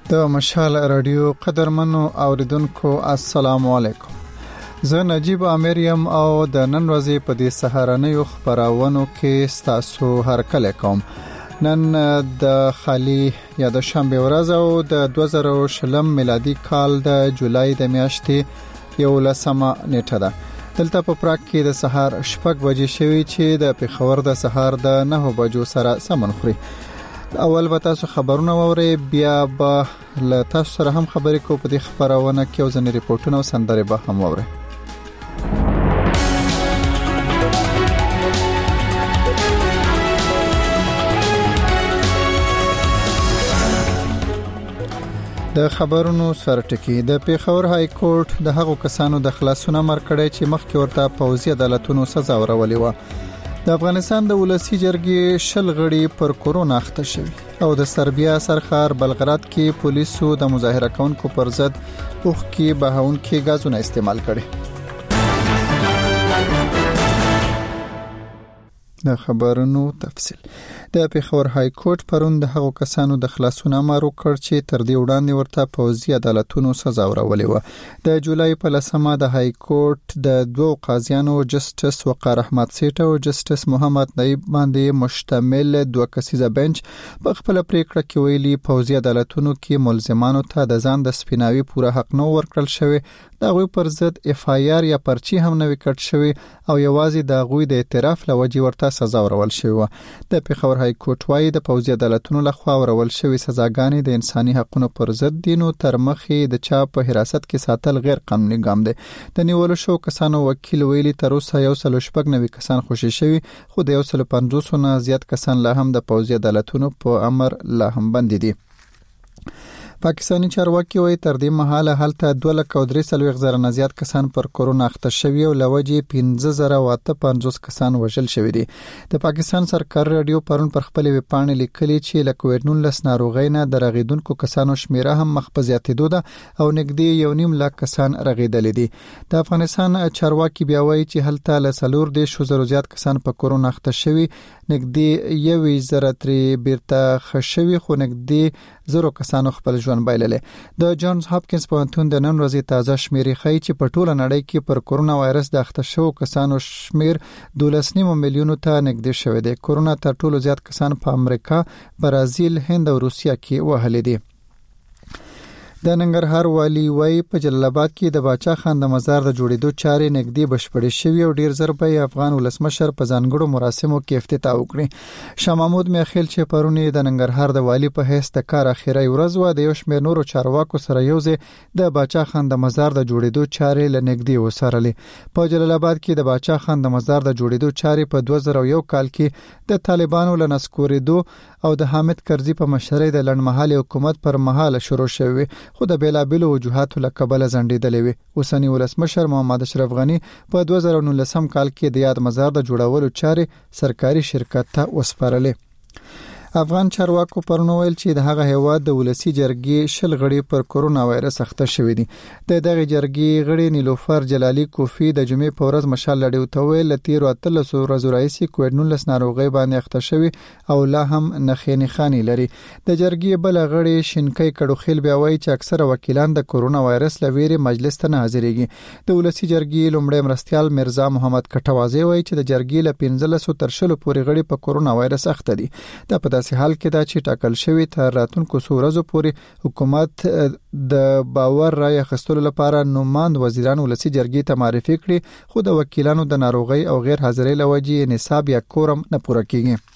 د مشال رادیو قدرمنو اوریدونکو السلام علیکم. زه نجیب امریم او د نن ورځې په دې سهارنیو خبرونو کې ستاسو هرکله کوم. نن د خالی یا د شنبه ورځ او د 2020 میلادي کال د جولای د میاشتې 11 نیټه ده. دلته په پراګ کې د سهار 6 بجې شوي چې د پیښور د سهار د 9 بجو سره سمون خوري. اول به تاسو خبرونه ووري، بیا به له تاسو سره هم خبرې کوو په دې خبرونه کې او ځینې ریپورتونه او سندرې به هم ووري. د خبرونو سرټکی د پیښور های کورټ د هغو کسانو د خلاصون امر کړی چې مخکې ورته پوځي عدالتونو سزا ورولې و. د افغانستان د ولسی جرګې 10 غړي پر کورونا اخته شوي او د سربیا سرخار بلغراد کې پولیسو د مظاهره کوونکو پر ضد اوخ کې بهاون کې غازونه استعمال کړي. د خبرونو تفصیل. د پیښور های کورټ پرون د هغو کسانو د خلاصون امر وکړ چې تر دې وړاندې ورته پوځي عدالتونو سزا ورولې و. د جولای په 10 د های کورټ د دوه قاضیانو جسټس وقار احمد سیټ او جسټس محمد نایب باندې مشتمل دوه کسیزه بنچ په خپل پریکړه کې ویلي پوځي عدالتونو کې ملزمانو ته د ځان د سپیناوي پوره حق نه ورکړل شوی. د غوی پر ضد اف آی آر یا پرچی هم نه وکړ شوی او یوازې د غوی د اعتراف لوجې ورته سزا ورول شوی. د پیښور های کورټ وايي د پوځي عدالتونو لخوا ورول شوی سزاګانې د انساني حقوقو پر ضد دي، نو تر مخې د چا په حراست کې ساتل غیر قانوني ګام دی. د نیولو شو کسانو وکیل ویلي تر اوسه 190 کسان خوشي شوی، خو د 150 نه زیات کسان لا هم د پوځي عدالتونو په امر لا هم بند دي. پاکستانی چارواکي وایي تر دې مهاله هلته 2,340,000 نه زیات کسان پر کورونا اخته شوي او لوجې 15,050 کسان وژل شوي دي. د پاکستان سرکار رادیو پرون پر خپل ویب پاڼه لیکلي چې له کووډ-19 ناروغۍ نه د رغیدونکو کسانو شمیره هم مخ په زیاتېدو ده او نږدې 1.5 لک کسان رغیدلي دي. د افغانستان چارواکي بیا وایي چې هلته له 4,000 زیات کسان په کورونا اخته شوي، نږدې 1,000 ترې بیرته خښوي، خو نږدې 0 کسانو خپل ژوند بایللې. د جانز هاپکینز پوهنتون د نن ورځې تازه شمیرې ښیي چې په ټوله نړۍ کې پر کورونا وایرس د اخته شوو کسانو شمیر 12.5 میلیونو ته نږدې شوی دی. کورونا تر ټولو زیات کسان په امریکا، برازیل، هند او روسیا کې وهلي دي. د ننګرهار والی وای په جلال آباد کې د باچا خان د مزار د جوړېدو چارې نږدې بشپړې شوې او ډیر زر به افغان ولسمشر په ځانګړو مراسمو کې افتتاح وکړي. شاه محمود میخیل چې پرونی د ننګرهار د والی په حیث د کار اخیری ورځ و د یو شمېر نورو چارواکو سره یوځای د باچا خان د مزار د جوړېدو چارې لنږدې وسارلې. په جلال آباد کې د باچا خان د مزار د جوړېدو چارې په 2001 کال کې د طالبانو له نسکورېدو او د حامد کرزي په مشرۍ د لنډمهالي حکومت پر مهال شروع شوې، خو د بیلابلو وجوهاتو له کبله ځنډېدلې وي. اوسنی ولسمشر محمد اشرف غنی په 2019 کال کې د یاد مزار د جوړولو چارې سرکاري شرکت ته وسپارلې. افغان چارواکو پرون ویل چې د هغه هیواد د ولسی جرګې 10 غړي پر کورونا وایرس اخته شوي دي. د دغه جرګې غړي نیلوفر جلالی کوفی د جمعې په ورځ مشال لړیو ته ویل 13 ورځې راځي کووډ-19 ناروغي باندې اخته شوي او لا هم نښې نښانې لري. د جرګې بل غړي شینکۍ کډوخیل بیا وایي چې اکثره وکیلان د کورونا وایرس لویري مجلس ته نه حاضرېږي. د ولسی جرګې لومړی مرستیال مرزا محمد کټوازی وایي چې د جرګې له 15 تر 20 پورې غړي په کورونا وایرس اخته دي. د په داسې حال کې دا چې ټاکل شوی تر راتلونکو څو ورځو پورې حکومت د باور رای اخیستلو لپاره نوماند وزیران ولسی جرګې ته معرفي کړي، خو د وکیلانو د ناروغۍ او غیر حاضرۍ لوجې نصاب یا کورم نه پوره کیږي.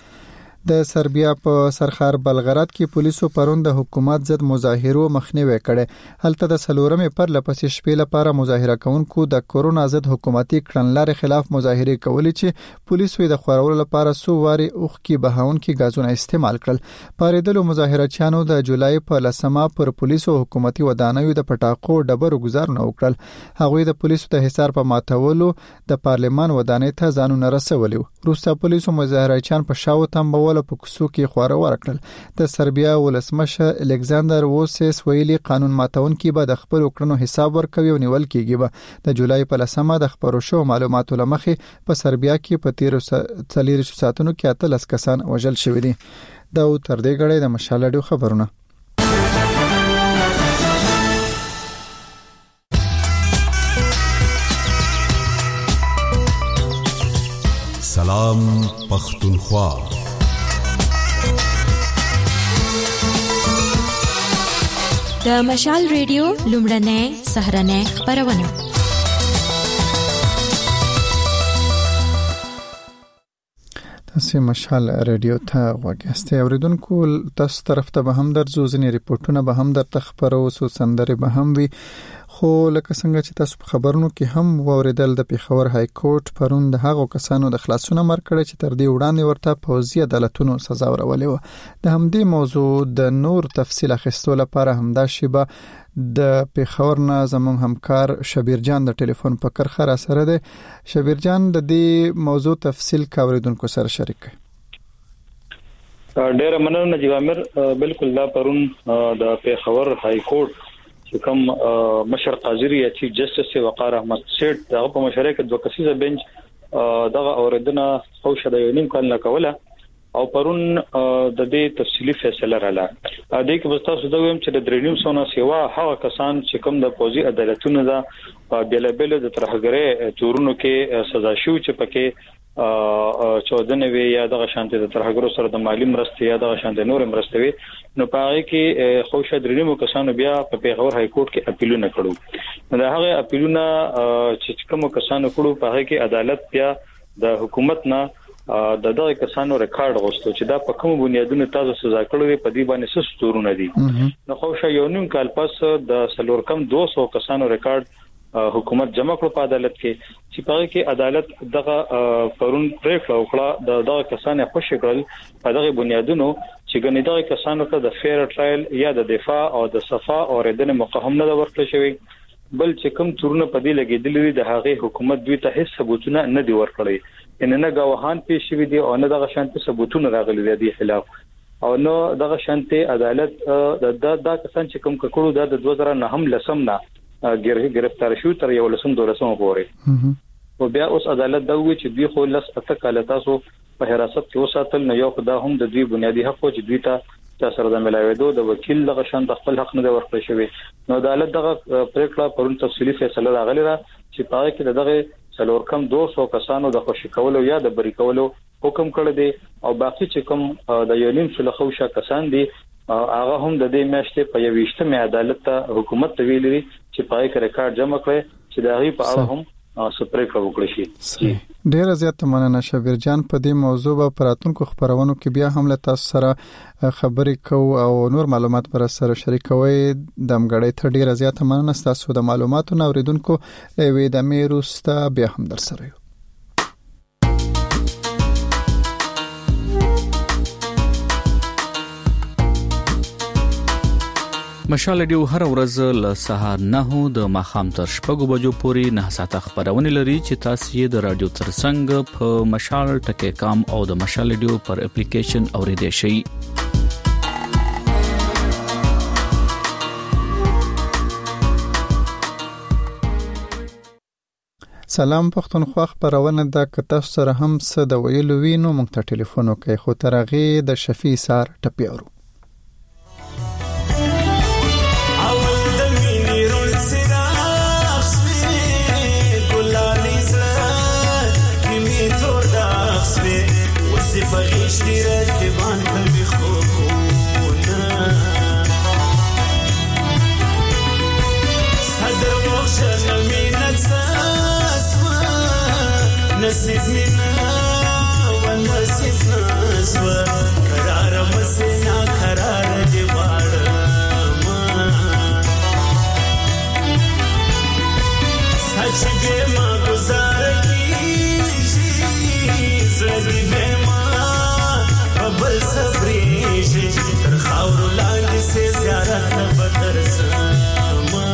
د سربیا په سرخار بلغراد کې پولیسو پرون د حکومت ضد مظاهرو مخنیوي کړي. هلته د سلورمې پر لپسې شپې لپاره مظاهره کوونکو د کورونا ضد حکومتي کړنلارې خلاف مظاهره کولې چې پولیسو د خورولو لپاره سو واري اوخ کې بهاون کې غازونه استعمال کړل. پاریدلو مظاهرچیانو د جولای په 10 پر پولیسو حکومتي ودانیو د پټاقو ډبرو گزارونه وکړل. هغوی د پولیسو د حصار په ماتولو د پارلمان ودانۍ ته ځانونه رسولي. روسا پولیسو مظاهرچیان په شاو تنبول په کوڅو کې خواره ورکړل. د سربیا ولسمشر الکساندر ووسیس ویلي قانون ماتونکي به د خپل کړنو حساب ورکوي او نیول کیږي. به د جولای په 10 د خبرو شو معلوماتو لمخې په سربیا کې په 13 ساعتونو کې 13 کسان وژل شوي دي. دا تر دې غړي د مشال ډیو خبرونه. مقام پښتونخوا. د مشال ریډیو لومړنۍ سهارنۍ خبرونه. تاسو مشال ریډیو ته وګورئ. اوریدونکو تاسو طرف ته به هم درځو، ځینې ریپورتونه به هم درته خبرو، سو سندره به هم وي. خو لکه څنګه چې تاسو په خبرونو کې هم واوریدل، د پیښور های کورټ پرون د هغو کسانو د خلاصون امر کړی چې تر دې وړاندې ورته پوځي عدالتونو سزا ورولې و. د همدې موضوع د نور تفصیل اخیستو لپاره همدا شیبه د پیښور نه زموږ همکار شبیر جان د ټلیفون په کرخه را سره دی. شبیر جان، د دې موضوع تفصیل اوریدونکو سره شریک کړئ. ډېر مننه نجیب عامر. بالکل دا پرون د پیښور های کورټ چې کوم مشر قاضي یا چیف جسټس وقار احمد سیټ دغه په مشرۍ کې دوه کسیزه بنچ دغه اوریدنه خوښه د یو نیم کال نه کوله او پرون د دې تفصیلی فیصله رااله. د دې کې تاسو دا ویم چې د درېنیم سونه سیوا هغه کسان چې کوم د پوځي عدالتونو دا بیلابل د ترهګرۍ تورونو کې سزا شو چې پکې 14 وی یا دغه شانته د ترهګرو سره د مالی مرستې یا دغه شانته نور مرستې وي، نو پاره کې خوشا درېنیمو کسانو بیا په پیښور های کورټ کې اپیلونه کړو. دا هغه اپیلونه چې کوم کسانو کړو پاره کې عدالت بیا د حکومت نه د دغه کسانو ریکارډ غوښتو چې دا په کوم بنیادونو تاسو سزا کړو په دې باندې څه ستورونه دي. نو خوشا یو نیم کال پس د سلور کم 200 کسانو ریکارډ حکومت جمع کړ په عدالت کې چې پاره کې عدالت دغه پرون پریکړه وکړه د دغه کسانو خوشی کړل په دغه بنیادونو چې ګنې دغه کسانو ته د فیر ټرایل یا د دفاع او د صفا او ردنه مقام نه ورکړل شوی، بل چې کوم تورونه په دې لګیدلې د هغه حکومت دوی ته هیڅ ثبوتونه نه دی ورکړي، ان نه غواهان پیښ شوی دي او نه دغه شانتي ثبوتونه راغلي دي خلاف او نو دغه شانتي عدالت د کسان چې کوم کړو د 2009 لسم نه گرفتار شو تر یو لسم دولسم پورې. او بیا اوس عدالت دا وی چې دوی خو لس اتکاله تاسو په حراست کې وساتل، نه یو خدا هم د دوی بنیادی حق او چې دوی ته سره د ملاویدو د وکیل دغه شان د خپل حق نه ورکړی شوی. نو عدالت دغه پریکړه پرون تفصیلی فیصله راغلی را چې پاره کې دغه څلور کم 200 کسانو د خوشی کولو یا د بری کولو حکم کړی دی او باقی چې کوم د یونیم سلخوشه کسان دي هغه هم د دې میاشتې په 28مه عدالت ته حکومت ته ویلي چې پای کې ریکارډ جمع کړي چې دا غي په اړه هم سپریک وکړي شي. ډیر زیات مننه شبیر جان. په دې موضوع په راتلونکو خبرونو کې بیا هم له تاسو سره خبرې کوو او نور معلومات پر سره شریکوي. د مګړې ته ډیر زیات مننه تاسو د معلوماتو اوریدونکو وې د میروستا بیا هم در سره یو. مشال ریډیو هر ورځ له سهار 9 د ماښام تر 6 بجو پورې 9 ساعته خبرونه لري چې تاسو یې د رادیو ترڅنګ په مشال.com او د مشال ریډیو پر اپلیکیشن اوریدئ شئ. سلام پښتونخوا خبرونه د کتاب سره هم څه د ویلو وینو مونږ ته ټلیفون وکړئ خو ترغه د شفیع سار ټپیورو. بغیش دی رکبان کمی خوبونه صدر وخشن امینت ساسوا نصیب مینا و نصیب ناسوا قرار مسینا قرار دیوارما سچ بیما گزار کیجی زدی بیما بل صبریږي تر خاور لاندې سي زیارت نه بدر سما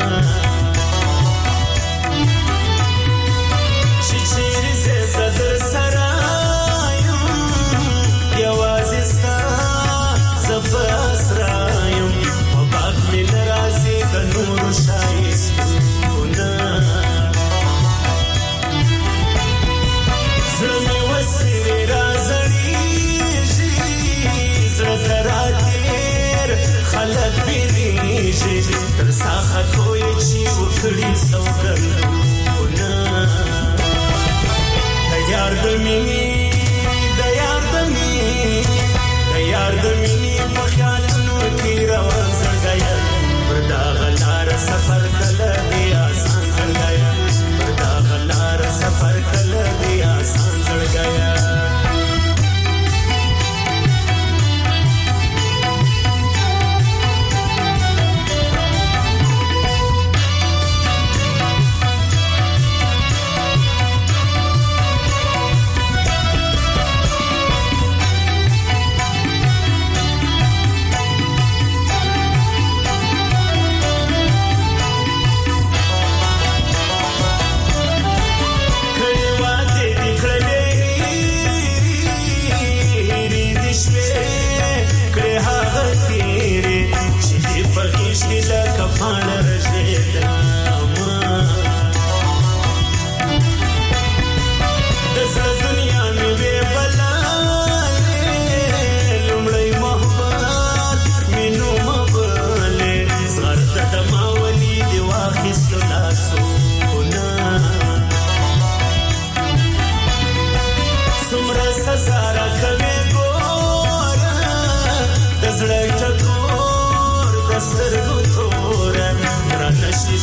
چې چیرې زه صدر سرایم یوازې ستا زفاس رایم او باغ مې ناراضي د نور شایستونه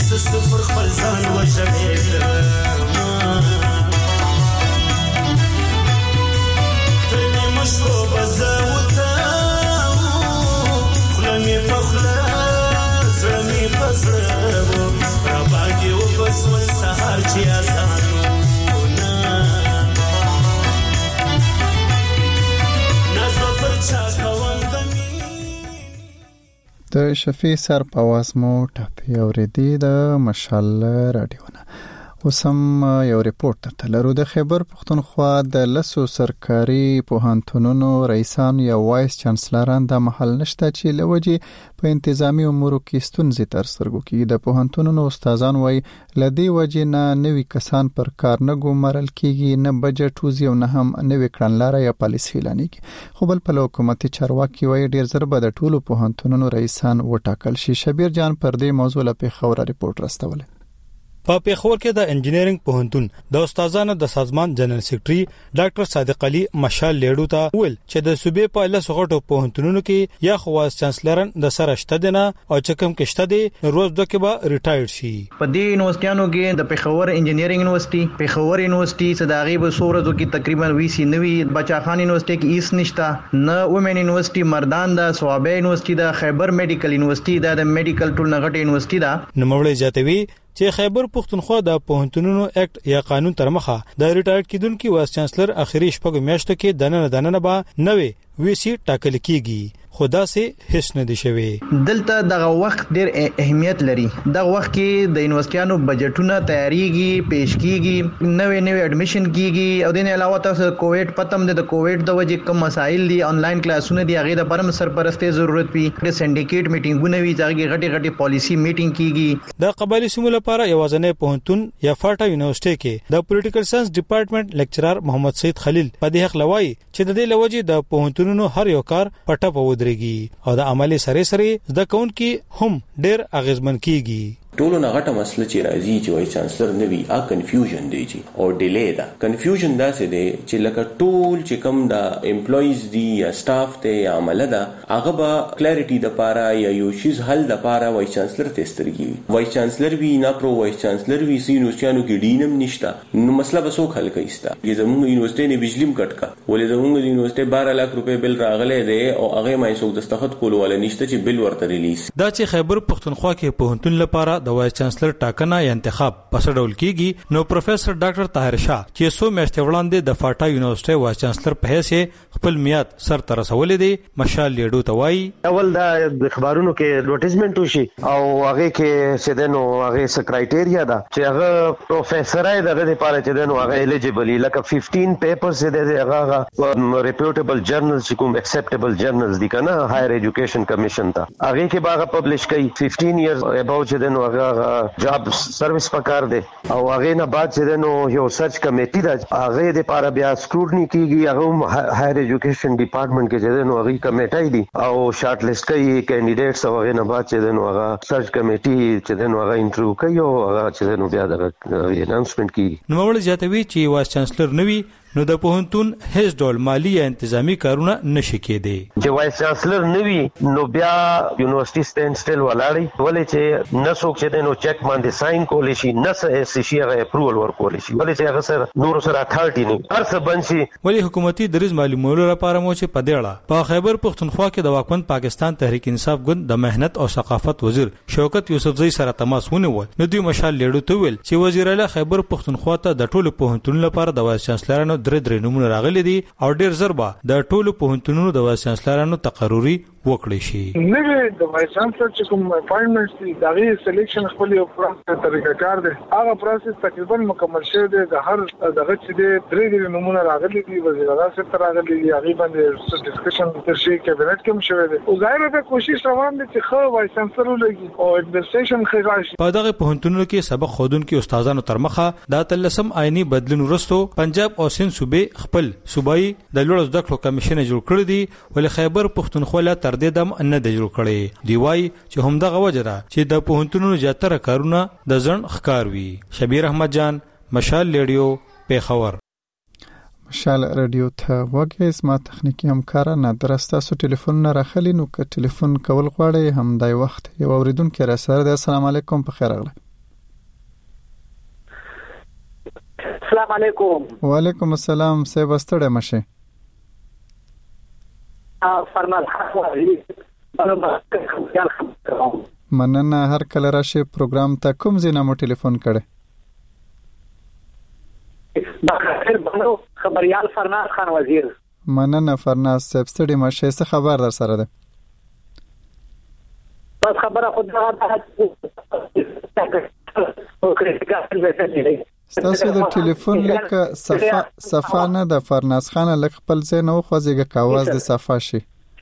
سفر خپل ځان وژغېږم تر نیمو شپو به زه وتاو خوله مې په خوله زړه مې په زړه و راباندې وبسول سهار چې اذان د شفیع سر په आवाज مو ټاپي اوریدي د مشال رادیوونه. اوس هم یو ریپورت ته لرو. د خیبر پښتونخوا د لسو سرکاري پوهنتونونو رئیسان یا وایس چانسلران د محل نشته چې لوجي په انتظامی امورو کې ستونزې تر سترګو کې. د پوهنتونونو استادان وایي لدی وجه نه نوي کسان پر کار نه ګومرل کیږي، نه بجټ وزي او نه هم نوي کړنلاره یا پالیسي اعلان کیږي. خو بل په حکومتي چارواکي وایي ډیر زر به د ټولو پوهنتونونو رئیسان وټاکل شي. شبیر جان پر دې موضوع لپاره خبره ریپورت راستوله. په پیښور کې د انجینرینګ پوهنتون د استادانو د سازمان جنرال سیکریټري ډاکټر صادق علي مشال لیډو ته ویل چې د صوبې په لاسو غټو پوهنتونونو کې یا خو وایس چانسلران د سره شته دي او چې کوم کې شته دي روز دوه کې به ریټایر شي. په دې یونیورسيټانو کې د پیښور انجینرینګ یونیورسيټي، پیښور یونیورسيټي صداغي به سورزو کې تقریبا 20 نوي، بچا خان یونیورسيټي کې ایس نشتا، نه وومن یونیورسيټي مردان دا، صوابه یونیورسيټي دا، خیبر میډیکل یونیورسيټي دا، د میډیکل ټول نغټ یونیورسيټي دا. نوموړی جاتوي چې خیبر پښتونخوا د پوهنتونونو اکټ یا قانون تر مخه د ریټایر کیدونکو وایس چانسلر اخري شپږ میاشتو کې دننه به نوې وی سي ټاکل کیږي. خدا سي هیڅ نه دي شوی. دلته دغه وخت ډیر اهمیت لري. دغه وخت کې د یونیورسيټانو بجټونه تیاریږي، پیش کیږي، نوې اډمیشن کیږي او د نه علاوه تاسو کووډ پتم د کووډ د وجې کوم مسایل دي، انلاین کلاسونه دي، هغه د پرم سرپرستۍ ضرورت وي، د سندیکیټ میټینګونه وي، ځکه غټي پالیسی میټینګ کیږي. د قبایلی سیمو لپاره یوازنې پوهنتون یا فاټا یونیورسيټي کې د پولیټیکل ساينس ډپارټمنټ لیکچرر محمد سید خلیل په دې حق لوي چې د دې لوجې د پوهنتونونو هر یو کار پټه پودري او د عملی سره زده کوونکي هم ډیر اغیزمن کیږي. ټولو نه غټه مسله چې راځي چې وایس چانسلر نوي کنفیوژن دی او ډیلی دا کنفیوژن دا څه دی چې لکه ټول چې کم دا امپلویز دی یا سټاف ته یا عمله دا هغه به کلیریټي د پاره یا یو شیز حل د پاره وایس چانسلر تسترګي وایس چانسلر وی نه پرو وایس چانسلر وی سي یونیورسيټانو کې ډینم نشتا نو مسله به څوک حل کويستا. زموږ یونیورسيټي نه بجلیم کټ کا ولې زموږ یونیورسيټي 12 لک روپے بل راغله دی او هغه مې څوک دستخط کول ولا نشته چې بل ورته ریلیز. دا چې خیبر پښتونخوا کې پوهنتون لپاره د وایس چانسلر ټاکنه یا انتخاب پس ډول کیږي نو پروفیسور ډاکټر طاهر شاه چې سو میاشتې وړاندې د فاټا یونیورسيټي وایس چانسلر په حیث خپل میاد سر تر رسولې دي. مشال لیډو ته وایي اول دا د خبرونو کې اډورټایزمنت وشي او هغه کې سدنو هغه سکرایټیریا دا چې هغه پروفیسورای دغه لپاره چې دنو هغه الیجیبل لکه 15 پیپرز دې هغه ریپیوټیبل جرنلز چې کوم اکسپټیبل جرنلز دي کنه هایر ایجوکیشن کمیشن ته هغه کې باغه پبلش کړي 15 ایئرز اباوت چې دنو هغه جاب سروس پکار دی او هغه نه بعد چې دنو یو سرچ کمیټي دا هغه د لپاره بیا سکروټنی کیږي هغه هایر ایجوکیشن ډپارټمنټ کې چې دنو هغه کمیټي دي او شارټ لیست کوي کینډیډیټس او هغه نه بعد چې دنو هغه سرچ کمیټي چې دنو هغه انټرویو کوي او هغه چې دنو بیا د اناونسمنت کوي. نو ول جاتوي چې وایس چانسلر نوي نو د پوهنتون هیڅ ډول مالی یا انتظامی کارونه نشي کېدی. چې وایس چانسلر نوي نو بیا یونیورسيټي سټینډ سټیل ولاړی ولې چې نسوک چې دنو چیک باندې ساين کولی شي نسه شي هغه اپروول ورکول شي ولې چې هغه سره نور سره اتھارټي نه هر څه بنشي. ولی حکومتي دریز معلومولو لپاره مو چې پدېړه په خیبر پښتونخوا کې د واکمن پاکستان تحریک انصاف ګوند د مهنت او ثقافت وزیر شوکت یوسفزئی سره تماس ونیول نو دوی مشال لیډو ته ویل چې وزیر اعلی خیبر پښتونخوا ته د ټولو پوهنتونونو لپاره د وایس چانسلرانو درې نمونه راغلي دي او ډیر ضربه د ټولو پوهنتونونو د وایس چانسلرانو تقرری وکړي شي. نوې د وایس چانسلر چې کوم اپاینټمنټس دي دغه سلیکشن خپل یو پروسس طریقه کار دی هغه پروسس تقریبا مکمل شوی دی. د هر دغه چې درې نمونه راغلي دي وزیر اعلی سره راغلي دي هغه باندې ډسکشن تر شي کابینټ کې مشوي دي او ظاهر ده کوشش روان دي چې خو وایس چانسلر ولګي او اډمنسټریشن خغاشي. په دغه پوهنتونونو کې سبق خودونکو استادانو تر مخه د تلسم آئینی بدلون وروسته پنجاب او سند صوبې خپل صوبایي د لوړ زده کړو کمیشن جوړ کړی دی ولې خیبر پښتونخوا لا تر دې دم نه دی جوړ کړی دی وای چې همدغه وجه ده چې د پوهنتونونو زیاتره کارونه د ځن ښکار وي. شبیر احمد جان مشال لیډیو پیښور. مشال رادیو ته وګورئ زما تخنیکی همکار نه درسته سو ټلیفون نه راخلی نو که ټلیفون کول غواړئ هم دای وخت یو اوریدونکو را سره د السلام علیکم په خیر اغله. السلام علیکم. وعلیکم السلام. سه بستړه مشه. فرمان مننه. هر کله راشه پروګرام ته کوم ځای مو ټلیفون کړي؟ بخیر بنو خبريال فرناز خان وزیر. مننه فرناز صاحب. ستړي مشه. څه خبر در سره ده؟ بس خبره خود نه ستاسو د ټلیفون لکه صفه نه د فرناز خان لک خپل ځای نو خوځيږي کاواز د صفه شي.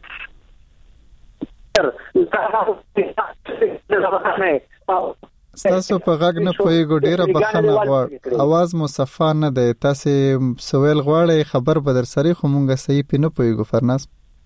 ستاسو په غږ نه پويګو ډیره بخنه غواړ. आवाज مو صفه نه ده. تاسو سوال غواړئ خبر به در سره خو مونږه صحیح پینې پويګو فرناز.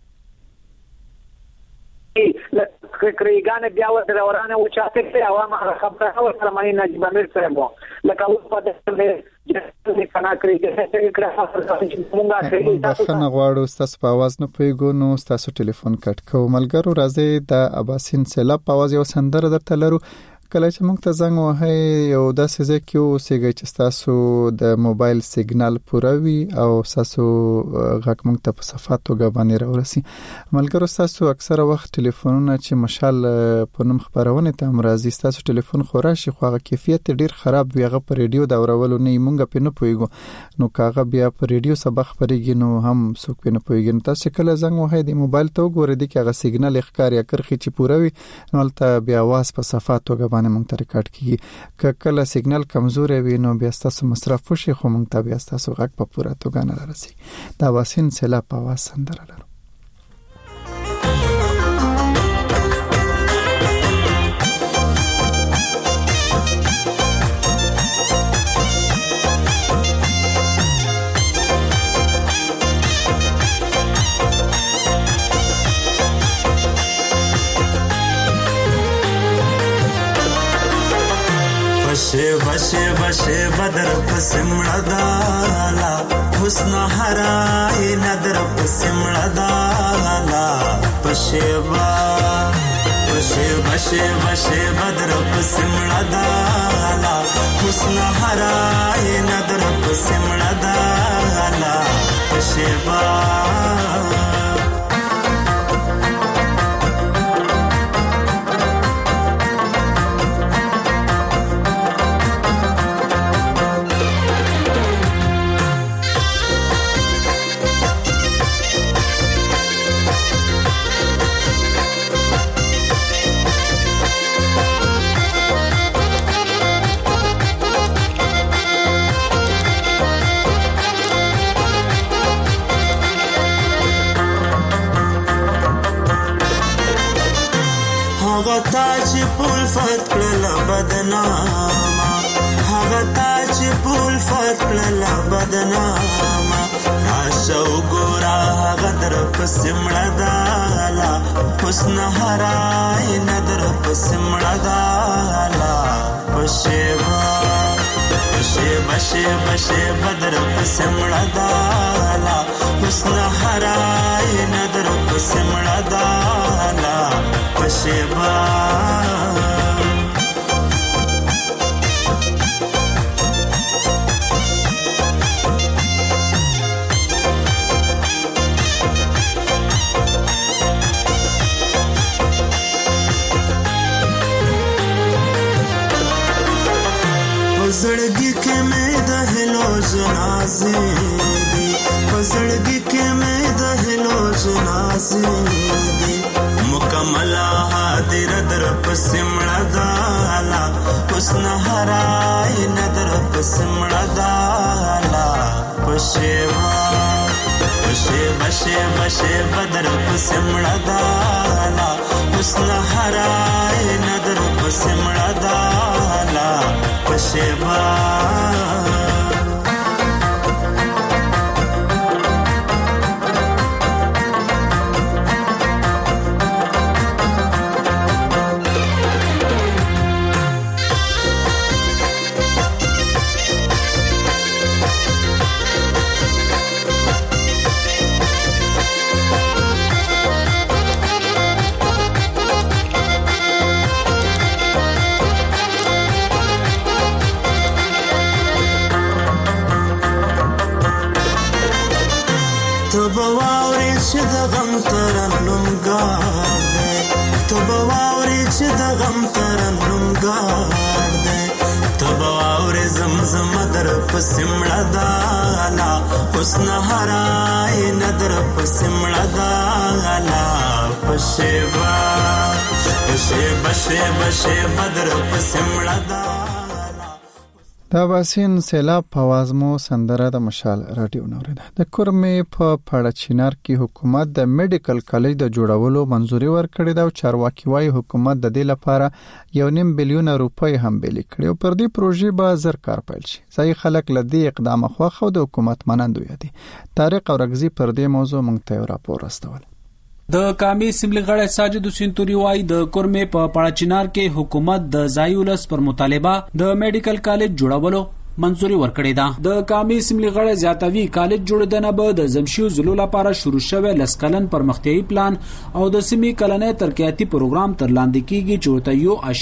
کریګان بیا ور ورانه و چاته ته عوامه خبره او سره مانی نجيب امیر سره مو لکه اوس په دې چې کنا کریګه څنګه کړه مونږه بخنه غواړو. تاسو په आवाज نه پويګو نو تاسو ټلیفون کټ کو. ملګرو راځي د اباسین سیلاب په आवाज یو سندره درته لرو. کله چې موږ ته زنګ وهي یو داسې ځکه یو سیګی چې تاسو د موبایل سیګنال پوروي او تاسو غږ موږ ته په صفاتو غبانې راورسي. ملګرو تاسو اکثره وخت ټلیفونونه چې مشال په نوم خبرونه ته امراضي تاسو ټلیفون خوراشي خو هغه کیفیت ډیر خراب وي. هغه په ریډیو دا اورولو نه موږ په نه پويګو نو کاغه بیا په ریډیو سبق پرېږي نو هم څوک په نه پويګي. تاسو کله زنګ وهي د موبایل ته وګورئ د هغه سیګنال ښکار یا کرخي چې پوروي نو تل بیا आवाज په صفاتو غبانې مونږ ته ریکارډ کیږي. کله سیګنال کمزور وي نو بیا تاسو مصرف وشي خو مونږ ته بیا تاسو غږ په پوره توګه نه رسي. دا واسین سیلاب په आवाज سندره لرو. بشه بشه بدر پسمړه دالا حسن هراي ندر پسمړه دالا بشه بشه بدر پسمړه دالا حسن هراي ندر پسمړه دالا بشه تاج پول فت کړل بدنامه هغه تاج پول فت کړل بدنامه راشو ګورا هغه در پسمړه دالا حسن هراي ندر پسمړه دالا بشه بدر پسمړه دالا حسن هراي ندر پسمړه دالا بشه پزړګي کې مې د هلو جنازې دي پزړګي کې مې د هلو جنازې دي مکمل حاضر در پسمړه دالا حسن هراي ندر پسمړه دالا بشه بدر پسمړه دالا حسن هراي ندر پسمړه دالا بشه تبواوري چې د غم ترنم ګار دی تبواوري چې د غم ترنم ګار دی تبواوري زمزم در پسمړه دالا حسن هراي ندر پسمړه دالا پشیبا پشیبا شیبا در پسمړه دالا. دا باسین سیلاب په وازمو سندره د مشال رادیو نوریده. د کورمې په پاړچینار کې حکومت د میډیکل کالج د جوړولو منځوري ورکړې ده او چارواکي وايي حکومت د دې لپاره 1.5 بلیون روپۍ هم بیل کړي او پر دې پروژې به زر کار پیل شي. ځای خلک له دې اقدام خوښ او د حکومت منندوی دي. طارق اورغزي پر دې موضوع مونږ ته راپور راستول. د کامې سیملي غړی ساجد حسین توري وايي د کورمې په پاړچینار کې حکومت د ځای ولس پر مطالبه د میډیکل کالج جوړولو منځوري ورکړې ده. د کامې سیملي غړی زیاتوي کالج جوړیدنه به د زمشیو زلو لپاره شروع شوی لسکلن پرمختیایي پلان او د سیمې کلنې ترقیاتي پروګرام تر لاندې کیږي چې ورته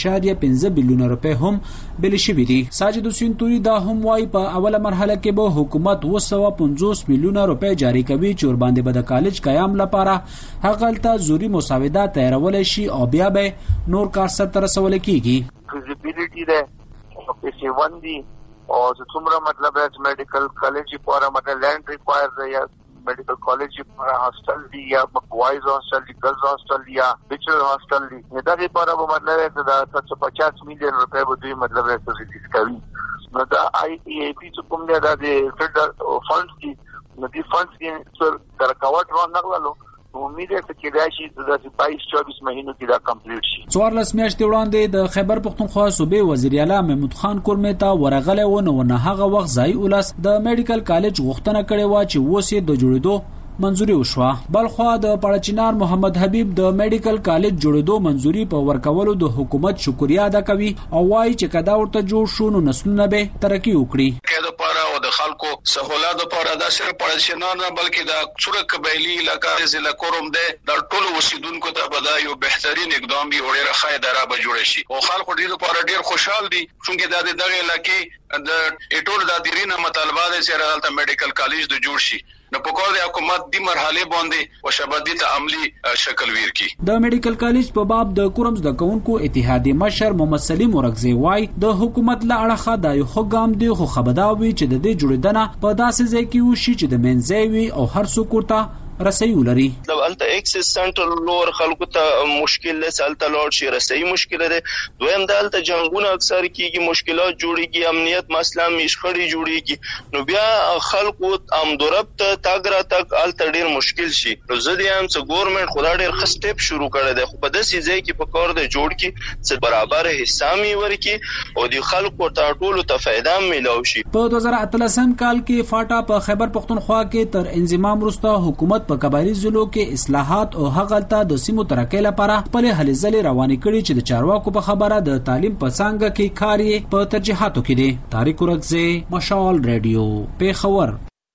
1.5 بلیون روپۍ هم بیل شوي دي. ساجد حسین توري دا هم وايي په اوله مرحله کې به حکومت 250 میلیونه روپۍ جاری کوي چې ور باندې به د کالج قیام لپاره هغلته زوري مساوده تیارول شي او بیا به نور کار سره رسول کیږي. فیزیبিলিټی ده او پیسې وندي او څومره مطلب ہے میډیکل کالج لپاره مطلب لینڈ ریکوائر ہے یا میډیکل کالج لپاره هاستل دی یا بوائز هاستل دی گرلز هاستل دی یا بیچلر هاستل دی دا لپاره مطلب ہے دا 750 میلیون روپے به دوی مطلب ہے ریلیز کوي. نو دا آی ای پی چې کوم دی دا د فدرال فندز دی نو دی فندز یې سر درکاوټ رو نغلو امید ده چې راشي د 22-24 مهینو کې دا کمپلیټ شي. 14 میاشتې وړاندې د خیبر پختونخوا صوبې وزیر اعلی محمود خان کورمې ته ورغلی و نو هغه وخت ځای ولس د میډیکل کالج غوښتنه کړې و چې اوس یې د جوړېدو منځوري وشوه. بلخوا د پاړچینار محمد حبیب د میډیکل کالج جوړېدو منځوري په ورکولو د حکومت شکریا ادا کوي او وايي چې کدا ورته جوړ شو نو نسلونه به ترقی وکړي. کله لپاره او د خلکو سہولت لپاره دا صرف پاړچینار نه بلکې د څوره قبایلی علاقې ضلع کوروم ده د ټولو اوسیدونکو ته به دا یو بهترین اقدام دی او ډیره ښه اداره به جوړ شي او خلکو دې لپاره ډیر خوشحال دي چې دغه علاقې د ټول د دیرینه مطالبات سره دلته میډیکل کالج د جوړ شي. نو په کور د حکومت د مرحله باندې او شبدي ته عملی شکل ورکړي. د میډیکل کالج په باب د کورمز د کونکو اتحادیه مشر محمد سلیم ورغزي وايي د حکومت له اړخه د یو حکم دی خو خبرداوي چې د دې جوړیدنه په داسې ځای کې وشي چې د منځوي او هر څوک ورته رسۍ ولري. د الته اکسس سنټر لور خلکو ته مشکل له سالته لور شي رسۍ مشکل ده. دویم د الته جنگونه اکثر کیږي مشکلات جوړيږي امنیت مسله مشخړي جوړيږي نو بیا خلکو امدورب ته تاګرا تک الته ډیر مشکل شي. نو زه دې هم چې ګورنمنت خدا ډیر خستپ شروع کړی دی خو په داسې ځای کې په کار د جوړ کې چې برابر حصہ می ورکی او د خلکو ته ټولو ته فائدہ ملو شي. په 2013 کال کې فاټا په خیبر پختونخوا کې تر انضمام وروسته حکومت په قبایلی ضلعو کې اصلاحات او هغلته د سیمو ترقۍ لپاره خپل هلې ځلې روانې کړي چې د چارواکو په خبره د تعلیم په څانګه کې کار یې په ترجیحاتو کې دی. طارق اورغزي مشال رادیو پیښور.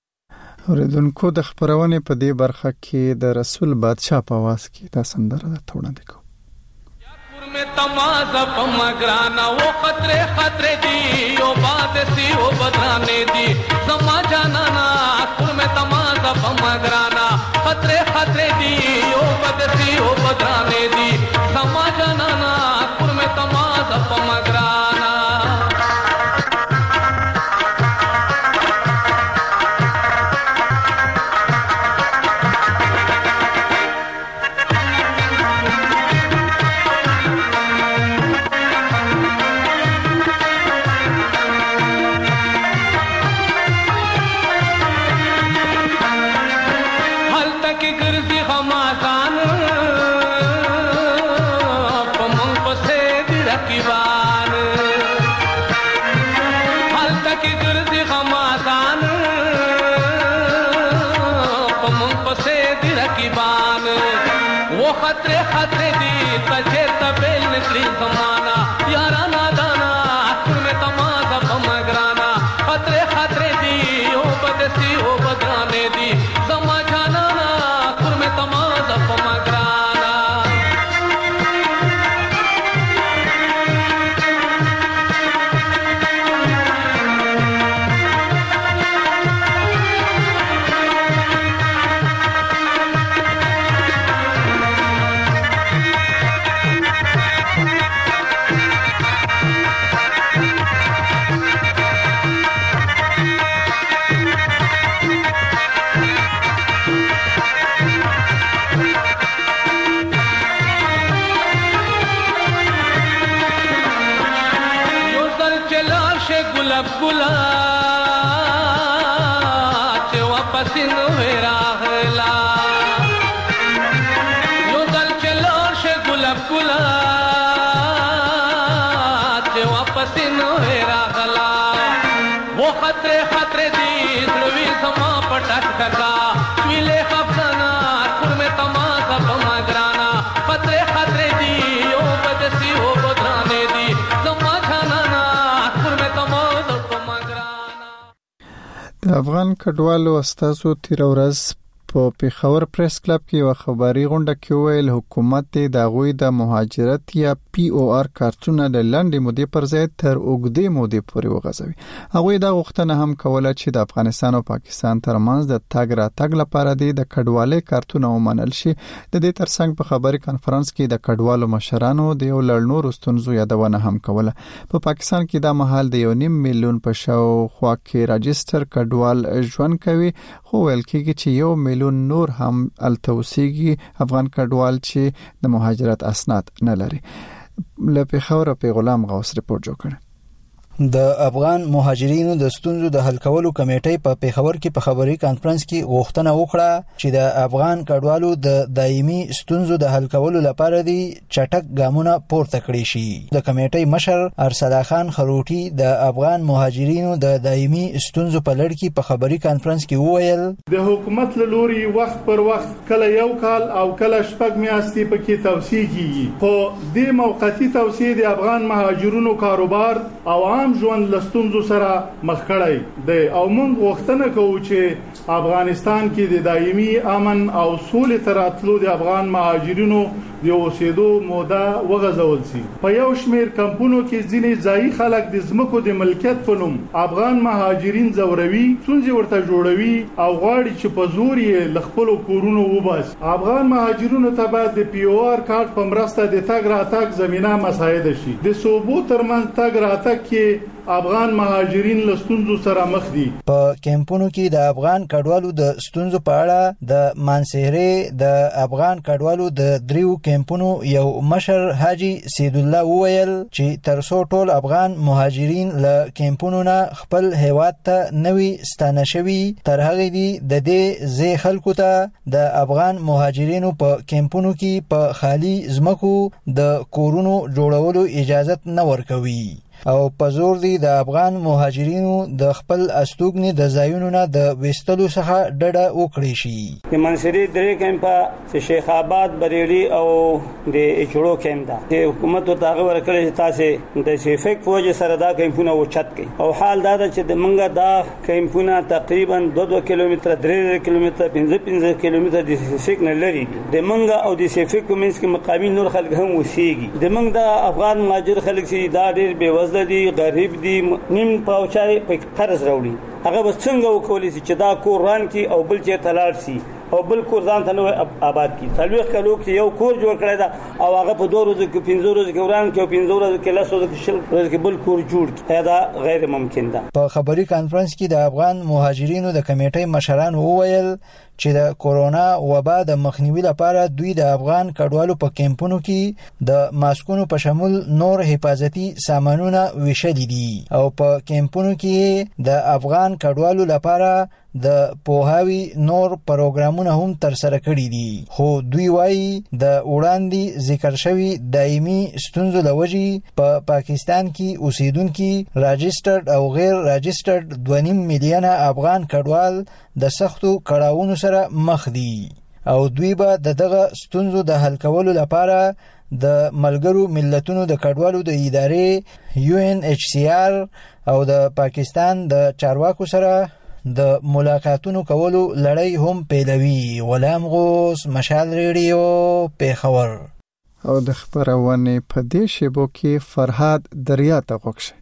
اوریدونکو د خبرونه په دې برخه کې د رسول بادشاہ په واس کې دا سندره د وړاندې کوم. में तमाजा पमगराना वो खतरे खतरे दी ओ बात सी ओ बदराने दी समा जाना ना कुर में तमाजा पमगराना खतरे खतरे दी ओ बात सी ओ बदराने दी समा जाना ना कुर में तमाजा पमगराना खतरे खतरे दी तजे तबेल निकली जमाना यारा नादाना आखिर में तमाजा पमगराना खतरे खतरे दी ओ बदसी ओ बदराने दी समा जाना ना आखिर में तमाजा पमगराना واپس نو راغلا یو دل چلو شه ګلاب ګلاب چې واپس نو راغلا وہ خطرے خطرے دی زړوي سما پټک ټکا ویلې خفنا کور میں تماشا پما ګرانا خطرے خطرے دی او بدسي او بدرانه دی زما ځانانا کور میں تماشا پما ګرانا. د افغان کډوالو استازو تیر ورځ په پیښور پریس کلب کې یو خبري غونډه کې ویل حکومت د غوي د مهاجرت یا پی او آر کارتونه د لنډې مودې پر ځای تر اوږدې مودې پورې وغځوي. هغه دا غوښتنه هم کوله چې د افغانستان او پاکستان ترمنځ د تګ راتګ لپاره د کډوالۍ کارتونه ومنل شي. د دې ترڅنګ په خبري کانفرنس کې د کډوالو مشرانو د یو لړ نورو ستونزو یادونه هم کوله. په پاکستان کې د مهال د 1.5 میلیون په شاوخوا کې راجستر کډوال ژوند کوي، خو ویل کېږي چې 1 میلیون نور هم التوسیږي افغان کډوال چې د مهاجرت اسناد نه لري. له پیښور په غلام غوث رپورټ جوړ کړ. د افغان مهاجرینو د ستونزو د حل کولو کمیټې په پیښور کې په خبري کانفرنس کې غوښتنه وکړه چې د افغان کډوالو د دایمي ستونزو د حل کولو لپاره د چټک ګامونه پورته کړي شي. د کمیټې مشر ارسلا خان خروټي د افغان مهاجرینو د دایمي ستونزو په لړ کې په خبري کانفرنس کې وویل د حکومت له لوري وخت پر وخت کله یو کال او کله شپږ میاشتې پکې توسيع کیږي، خو د موقتی توسيع د افغان مهاجرونو کاروبار او عام ژوند لستونزو سره مخ کړی دی او موږ غوښتنه کوو چې افغانستان کې د دایمي امن او سولې تر راتلو د افغان مهاجرینو د اوسېدو موده وغځول شي. په یو شمېر کمپونو کې ځینې ځایي خلک د ځمکو د ملکیت په نوم افغان مهاجرین ځوروي، ستونزې ورته جوړوي او غواړي چې په زور یې له خپلو کورونو وباسي. افغان مهاجرینو ته باید د پی او آر کارت په مرسته د تګ راتګ زمينه مساعده شي. د صوبو ترمنځ تګ راتګ کې افغان مهاجرین له ستونزو سره مخ دي. په کمپونو کې د افغان کډوالو د ستونزو په اړه د مانسهره د افغان کډوالو د دریو کمپونو یو مشر حاجی سید الله وویل چې ترڅو ټول افغان مهاجرین له کمپونو نه خپل هیواد ته نوي ستانه شوي، تر هغه دی د دې ځای خلکو ته د افغان مهاجرینو په کمپونو کې په خالی ځمکو د کورونو جوړولو اجازه نه ورکوي او په زور دی د افغان مهاجرینو د خپل استوګنې د ځایونو نه د وستلو څخه ډډه وکړي شي. د منصوري درې کمپ په شیخ آباد بریلی او د اچړو کمپ دا د حکومت ته هغه ورکړي چې تاسو د سیفک فوج سره دا کمپونه وچت کړي او حال دا چې د منګه دا کمپونه تقریبا 2 کیلومتر 3 کیلومتر 15 کیلومتر د سیفک نه لري. د منګه او د سیفک کومس کې مقامی نور خلک هم وسیږي. د منګه د افغان مهاجر خلک چې دا ډېر بے دی غریب دی نیم پاوچای په قرض راوړي، هغه به څنګه وکولای شي چې دا کور ران کی او بل چې تلاړ شي او بل کور ځان ته نو آباد کی. څلويخ کلو کې یو کور جوړ کړی دا او هغه په 2 ورځو کې 15 ورځو کې وران کې او 15 ورځو کې لاسو کې شل ورځو کې بل کور جوړ کی. دا غیر ممکن ده. په خبري کانفرنس کې د افغان مهاجرینو د کمیټې مشران وویل چې د کورونا وبا د مخنیوي لپاره دوی د افغان کډوالو په کمپونو کې د ماسکونو په شمول نور حفاظتي سامانونه ویشلي دي او په کمپونو کې د افغان کډوالو لپاره د پوهاوی نور پروګرامونه هم تر سره کړی دي. خو دوی وایي د وړاندې ذکر شوی دایمي ستونزو لوجي په پاکستان کې اوسیدونکو راجسترډ او غیر راجسترډ 2.5 میلیونه افغان کډوال د سختو کړهونو سره مخ دي او دوی به دغه ستونزو د حل کولو لپاره د ملګرو ملتونو د کډوالو د ادارې UNHCR او د پاکستان د چارواکو سره د ملاقاتونو کولو لړۍ هم پیلوي. غلام غوث، مشال ریډیو، پیښور. او د خبرونه په دې شیبو کې فرهاد دریا ته غوښه.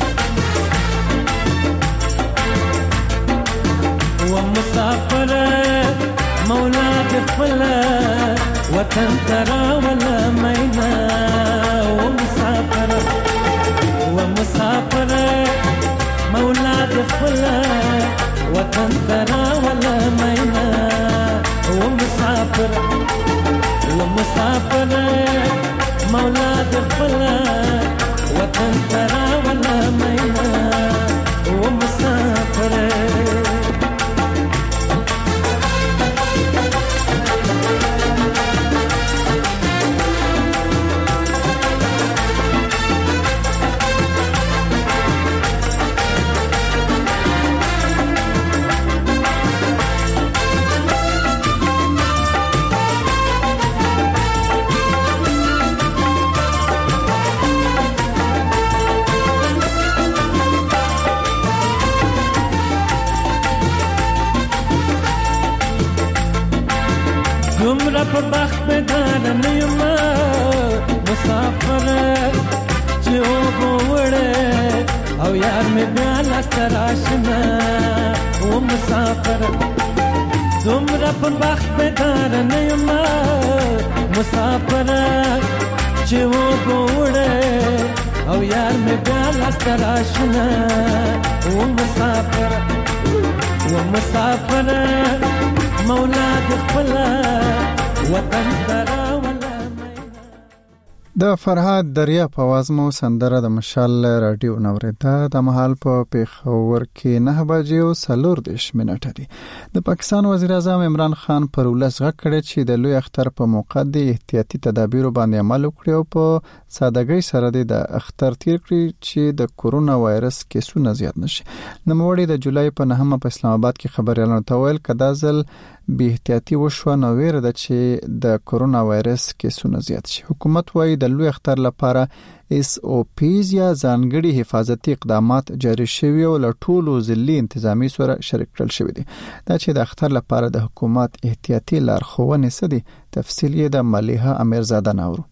مسافر مولا دخل وطن ترى ولا مينا ومسافر مولا دخل وطن ترى ولا مينا ومسافر مولا دخل وطن ترى ولا مينا ومسافر دومره په بخت بدان نیم مسافر چې وګوره او یار مې بیا لاستر آشنا و مسافر دومره په بخت بدان نیم مسافر چې وګوره او یار مې بیا لاستر آشنا و مسافر مولا دخل وطن ترى ولا د فرهاد دریا په आवाज مو سندره د مشال رادیو نوریدا د محل په پیښور کې 9:04 دي د پاکستان وزیر اعظم عمران خان پر ولس غږ کړی چې د لوی اختر په موقع د احتیاطي تدابیرو باندې عمل وکړي او په سادهګۍ سره د اختر تیر کړي چې د کورونا وایرس کیسونه زیات نشي. نوموړي د جولای په 9 په اسلام آباد کې خبريالانو ته ویل کدا ځل به احتیاطي وشو نو ویره ده چې د کورونا وایرس کیسونه زیات شي. حکومت وايي د لوی اختر لپاره SOPs یا ځانګړي حفاظتي اقدامات جاری شوي او له ټولو ځلي انتظامی سره شریک کړل شوی دي. دا چې د اختر لپاره د حکومت احتیاطي لارښوونې څه دي تفصیل یې د ملیحه امیرزاده ناورو.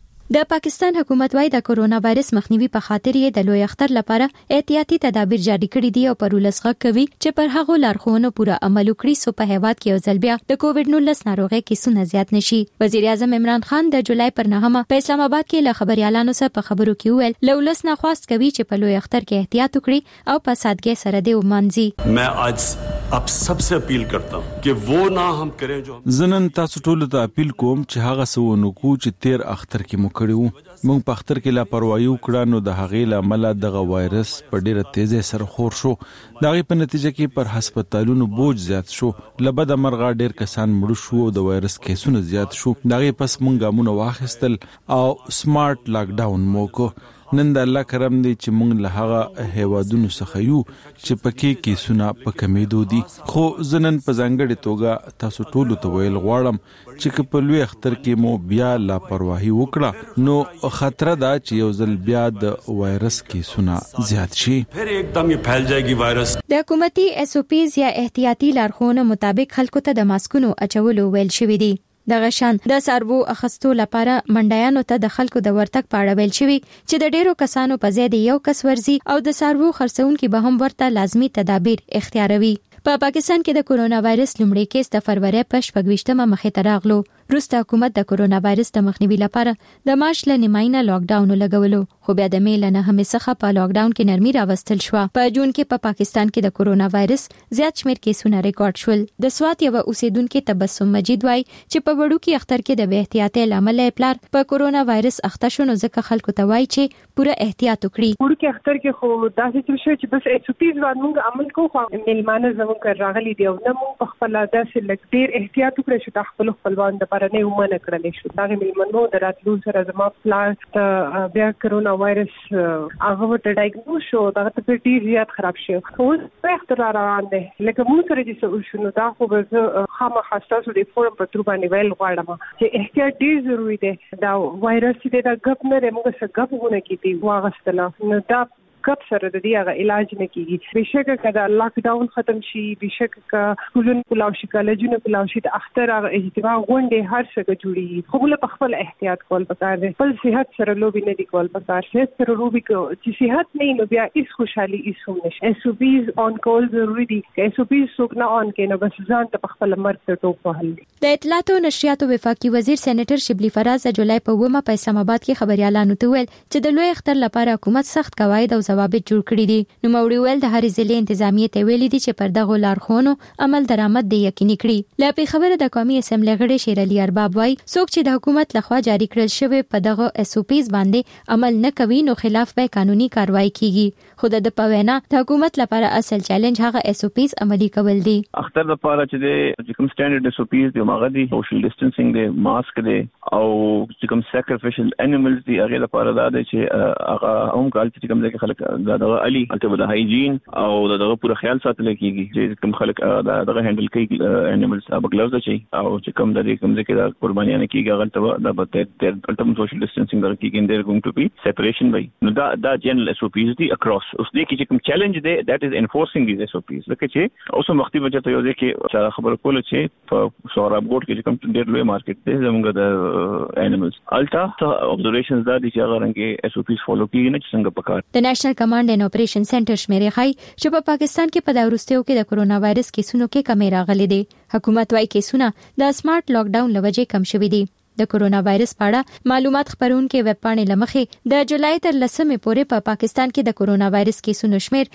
د پاکستان حکومت وايي د کورونا وایرس مخنیوي په خاطر یې د لوی اختر لپاره احتیاطي تدابیر جاری کړي دي او پر ولسغه کوي چې پر هغه لارښوونو پوره عمل وکړي سو په هیواد کې یو ځل بیا د کووډ-19 ناروغي کیسونه زیات نشي. وزیر اعظم عمران خان د جولای پر 9 په اسلام آباد کې له خبريالانو سره په خبرو کې ویل لولس نه خواست کوي چې په لوی اختر کې احتیاط وکړي او په سادګۍ سره دی ومنځي. मैं आज आप सबसे अपील करता हूं कि वो ना हम करें जो زنن تاسو ټول ته اپیل کوم چې هغه سونو کو چې تیر اختر کې مو کړیو مونږ په اختر کې لاپروايي وکړه نو د هغې لامل دغه وایرس په ډیره تیزه سره خور شو. دغه په نتیجه کې پر هسپتالونو بوج زیات شو. لبد مرغا ډیر کسان مړ شو او د وایرس کیسونه زیات شو. دغه پس مونږ ګامونه واخیستل او سمارټ لاک ډاون موکو. نن د الله کرم دی چې مونږ له هغه هیوادونو څخه یو چې پکې کیسونه په کمیدو دي. خو زنن په ځانګړي توګه تاسو ټول ته ویل غواړم چې په لوی اختر کې مو بیا لاپرواهي وکړه نو خطر ده چې یو ځل بیا د وایرس کیسونه زیات شي. फिर एकदम ये फैल जाएगी वायरस. د حکومتي SOPs یا احتیاطي لارښوونو مطابق خلکو ته د ماسکونو اچولو ویل شوی دی. دغه شان د ساربو اخستو لپاره منډیانو ته د خلکو د ورتګ پاړه ویل شوی چې د ډیرو کسانو په ځای د یو کس ورزي او د ساربو خرڅونکو به هم ورته لازمی تدابیر اختیاروي. په پاکستان کې د کورونا وایرس لومړی کیس د فروری په 28مه مخې ته راغلو. روسته حکومت د کورونا وایرس د مخنیوي لپاره د مارچ ل نیماینه لاک ډاون لګولو خو بیا د می ل نه څخه په لاک ډاون کې نرمي راوستل شو. په جون کې په پاکستان کې د کورونا وایرس زیات شمیر کیسونه ریکارډ شول. د سوات یو اوسیدونکو تبسم مجید وای چې په وړو کې اختر کې د بے احتیاطۍ لامل پلار په کورونا وایرس اخته شونه ځکه خلکو ته وای چې پوره احتیاط وکړي. وړو کې اختر کې خو داسې څه شو چې بس SOPs باندې عمل کوو خو میلمانه زموږ راغلي دی او نو په خپل داسې لږ ډیر احتیاط وکړو چې خپل خپلوان د پرنه ومنه کړل شو. دا میلمنو دراتلو سره زما پلان بیا کورونا وایرس هغه ته ډایګنوز شو دا ته ډیر زیات خراب شو. خو په اختر روان دي لکه موږ سره چې شنو دا خو به خامہ حساسو د فورم په تر باندې ویل غواړم چې احتیاط ډیر ضروری دی. دا وایرس دې دا غپ نه موږ څه غپونه کیږي واغستله نو دا کپ سره د دې هغه علاج نه کیږي. بشکره کدا لاک ډاون ختم شي، بشکره سکولونه کلاو شي، کالجونه کلاو شي، د اختر هغه اجتماع غونډې هر څه جوړي. خو له خپل احتیاط کول پکار دی. خپل صحت سره لوبي نه دی کول پکار. صحت سره لوبي چې صحت نه نو بیا هیڅ خوشحالي هیڅ هم نشي. SOPs on call ضروري دي. SOPs څوک نه اون کینو بس ځان ته خپل مرګ ته ټوپ وهل. د اطلاعات او نشریاتو وفاقي وزیر سېنیټر شبلی فراز د جولای په 9 په اسلام آباد کې خبريالانو ته ویل چې د لوی اختر لپاره حکومت سخت قواعد او ضوابط جوړ کړي دي. نو موري ویل د هر ضلع انتظامیه ته ویلي دي چې پر دغه لارښوونو عمل درآمد دی یقیني کړي. لا په خبره د قومي اسمبلی غړي شیر علي ارباب وايي څوک چې د حکومت لخوا جاری کړل شوی په دغه SOPs باندې عمل نه کوي نو خلاف به قانوني کاروایی کیږي. خو د پوینا د حکومت لپاره اصل چیلنج هغه SOPs عملي کول دي. اختر لپاره چې کوم سټانډرډ SOPs دی ماغه دي، سوشل ډیسټنسینګ دی، ماسک دی او چې کوم سیکریفیشل انیملز دی هغه لپاره دا دی چې هغه هم کال چې کوم ځکه خلک دا علي البته د هایجین او دغه پوره خیال ساتل کیږي چې کوم خلک دغه هندل کوي انیملز اب ګلوز شي او چې کوم د کوم ځکه دا قربانیان کیږي هغه ته د بته الټم سوشل ډیسټنسینګ در کیږي ان دیر ګوینګ ټو بي سیپریشن وای نو دا جنرال SOPs دی اکراس. اوس دې کې چې کوم چیلنج دی دیٹ از انفورسینګ دیز SOPs. لکه چې اوس وختي وجه ته یو ځکه خبر کوله چې په سوراب ګوټ کې کوم ډېر لوی مارکیټ دی زموږ د انیملز الټا observations دا دي چې هغه رنګه SOPs فالو کیږي نه څنګه پکار. د نېشنل کمانډ اینڈ اپریشن سنټر شمیرې ښایي چې په پاکستان کې په داورستیو کې د کرونا وایرس کیسونو کې کمی راغلي دي. حکومت وايي کیسونه د سمارټ لاک ډاون لوجه کم شوي دي. د کرونا وایرس په اړه معلومات خبرونکو ویب پاڼې لمخې د جولای تر 10 پورې په پاکستان کې د کرونا وایرس کیسونو شمیر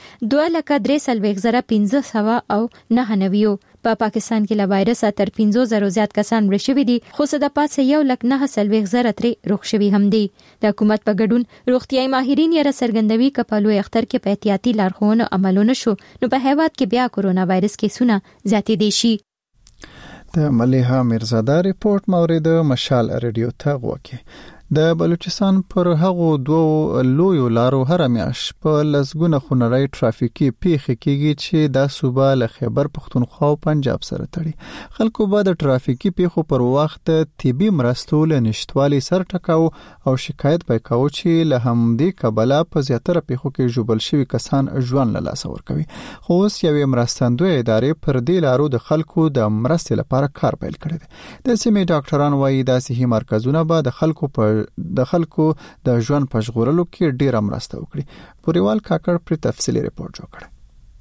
2,43,500 او 99 په پاکستان کې له وایرس تر 15,000 زیات کسان مړ شوي دي خو څه د پاتې 1,09,000 ترې روغ شوي هم دي. د حکومت په ګډون روغتيایي ماهرین یې سرګندوي کپلوي اختر کې په احتیاطي لارښوونو عملونه شو نو په هیواد کې بیا کرونا وایرس کیسونه زیاتې دي شي. د ملیحه میرزاده ریپورت مورید مشال رادیو ته غوکه. د بلوچستان پر هغو دوه لویو لارو هر میاش په لسګونه خونړی ټرافیکي پیښې کیږي چې د صوبه له خیبر پختونخوا او پنجاب سره تړي. خلکو به د ټرافیکي پیښو پر وخت طبي مرستو له نشټوالي سر ټکاو او شکایت به کاوه چې له همدې کبله په زیاتره پیښو کې جوړل شوی کسان ژوند له لاس ورکوي. خو اوس یوې مرستندوی ادارې پر دې لارو د خلکو د مرستې لپاره کار پیل کړی دی. د سیمې ډاکټران وایي د صحي مرکزونه به د خلکو د ژوند په ژغورلو کې ډیره مرسته وکړي. پوریوال کاکړ پر تفصیلی ریپورت جوړ کړ.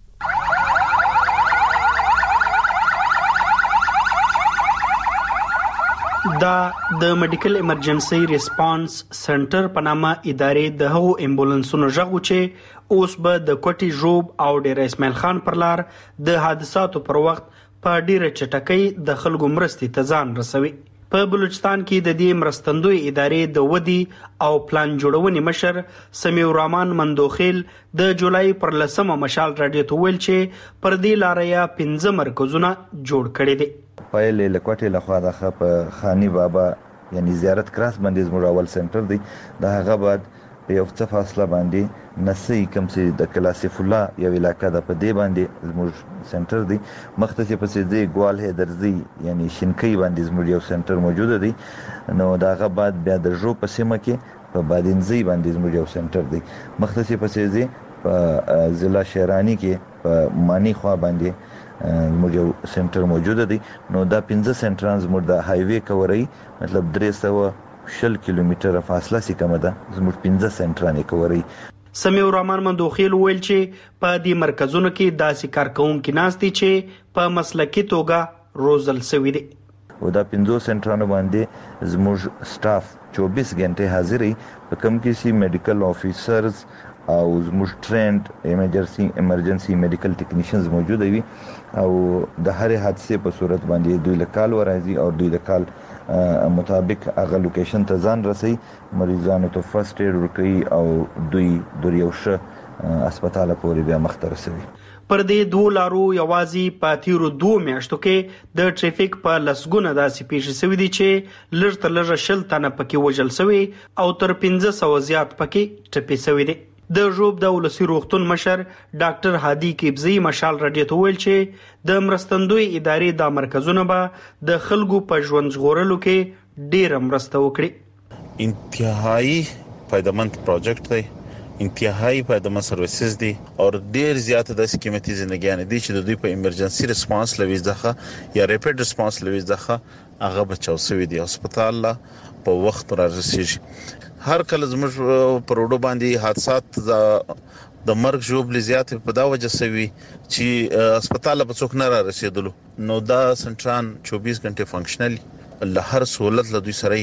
دا د میډیکل ایمرجنسي ریسپانس سنټر په نامه ادارې د هغو امبولانسونو ژغو چې اوس به د کوټي ژوب او ډیر اسماعیل خان پر لار د حادثاتو پر وخت په ډیره چټکۍ د خلکو مرستې ته ځان رسوي. په بلوچستان کې د دې مرستندوی ادارې د ودی او پلان جوړونې مشر سمیع الرحمن مندوخیل د جولای پر 10 مشال رادیو ته ویل چې پر دې لارې 15 مرکزونه جوړ کړي دي. پایله لکوټه لخوا د خانی بابا یعنی زیارت کراس باندې زموږ اول سنټر دی. د هغه بعد په یو څه فاصله باندې نسی کوم چې د کلاسیف الله یو علاقہ د په دی باندې زموږ سنټر دی. مختص په سي دی ګوال هدرزي یعنی شینکۍ باندې زموږ یو سنټر موجود دی. نو دا هغه بعد بیا د جو په سیمه کې په بادینزي باندې زموږ یو سنټر دی. مختص په سي دی په ضلع شهرانی کې په مانی خوا باندې زموږ یو سنټر موجود دی. نو دا 15 سنټران زموږ د هایوي کوري مطلب 300 کیلومتره فاصله سي کومه ده زموږ 15 سنټرانې کوري. سمیع الرحمن مندوخیل ویل چې په دې مرکزونو کې داسې کارکونکو ناست دي چې په مسلکي توګه روزل شوي دي. او دا 15 سنټرانو باندې زموږ سټاف 24 غنټه حاضرې په کوم کې سي میډیکل افیسرز او زموږ ټرینډ ایمرجنسي میډیکل ټیکنیشنز موجود وي او د هر حادثه په صورت باندې دوی له کال ورازي او دوی د کال مطابق هغه لوکیشن ته ځان رسي مریضانو ته فرست ایډ ورکوي او دوی د یو ښه هسپتال پورې بیا مخته رسوي. پر دې دوه لارو یوازې په تیرو 2 میاشتو کې د ټریفیک په لسګونه داسې پیښې شوې دي چې لږ تر لږه 10 تنه پکې وژل شوي او تر 1500 زیات پکې ټپي شوي دي. د ژوب د ولسی روغتون مشر ډاکټر هادي کیبزی مشال رادیو ته ویل چې د مرستندوی ادارې د مرکزونو به د خلکو په ژوند ژغورلو کې ډیر مرسته وکړي. انتهایی فائدمند پروجیکټ دی، انتهایی پایدمن سرویسز دي او ډیر زیات د قیمتي ژوندګیان دي چې د دوی په ایمرجنسي ریسپانس لويز دغه یا ریپیډ ریسپانس لويز دغه هغه بچاو سوي دي هسپتال لا په وخت راځي هر کله زموږ پروډو باندې حادثات د مرګ جوړ لزیات په دا وجه سوي چې هسپتال په څوک نه را رسیدلو نو دا سنټران 24 غنټه فنکشنل له هر سہولت له دوی سره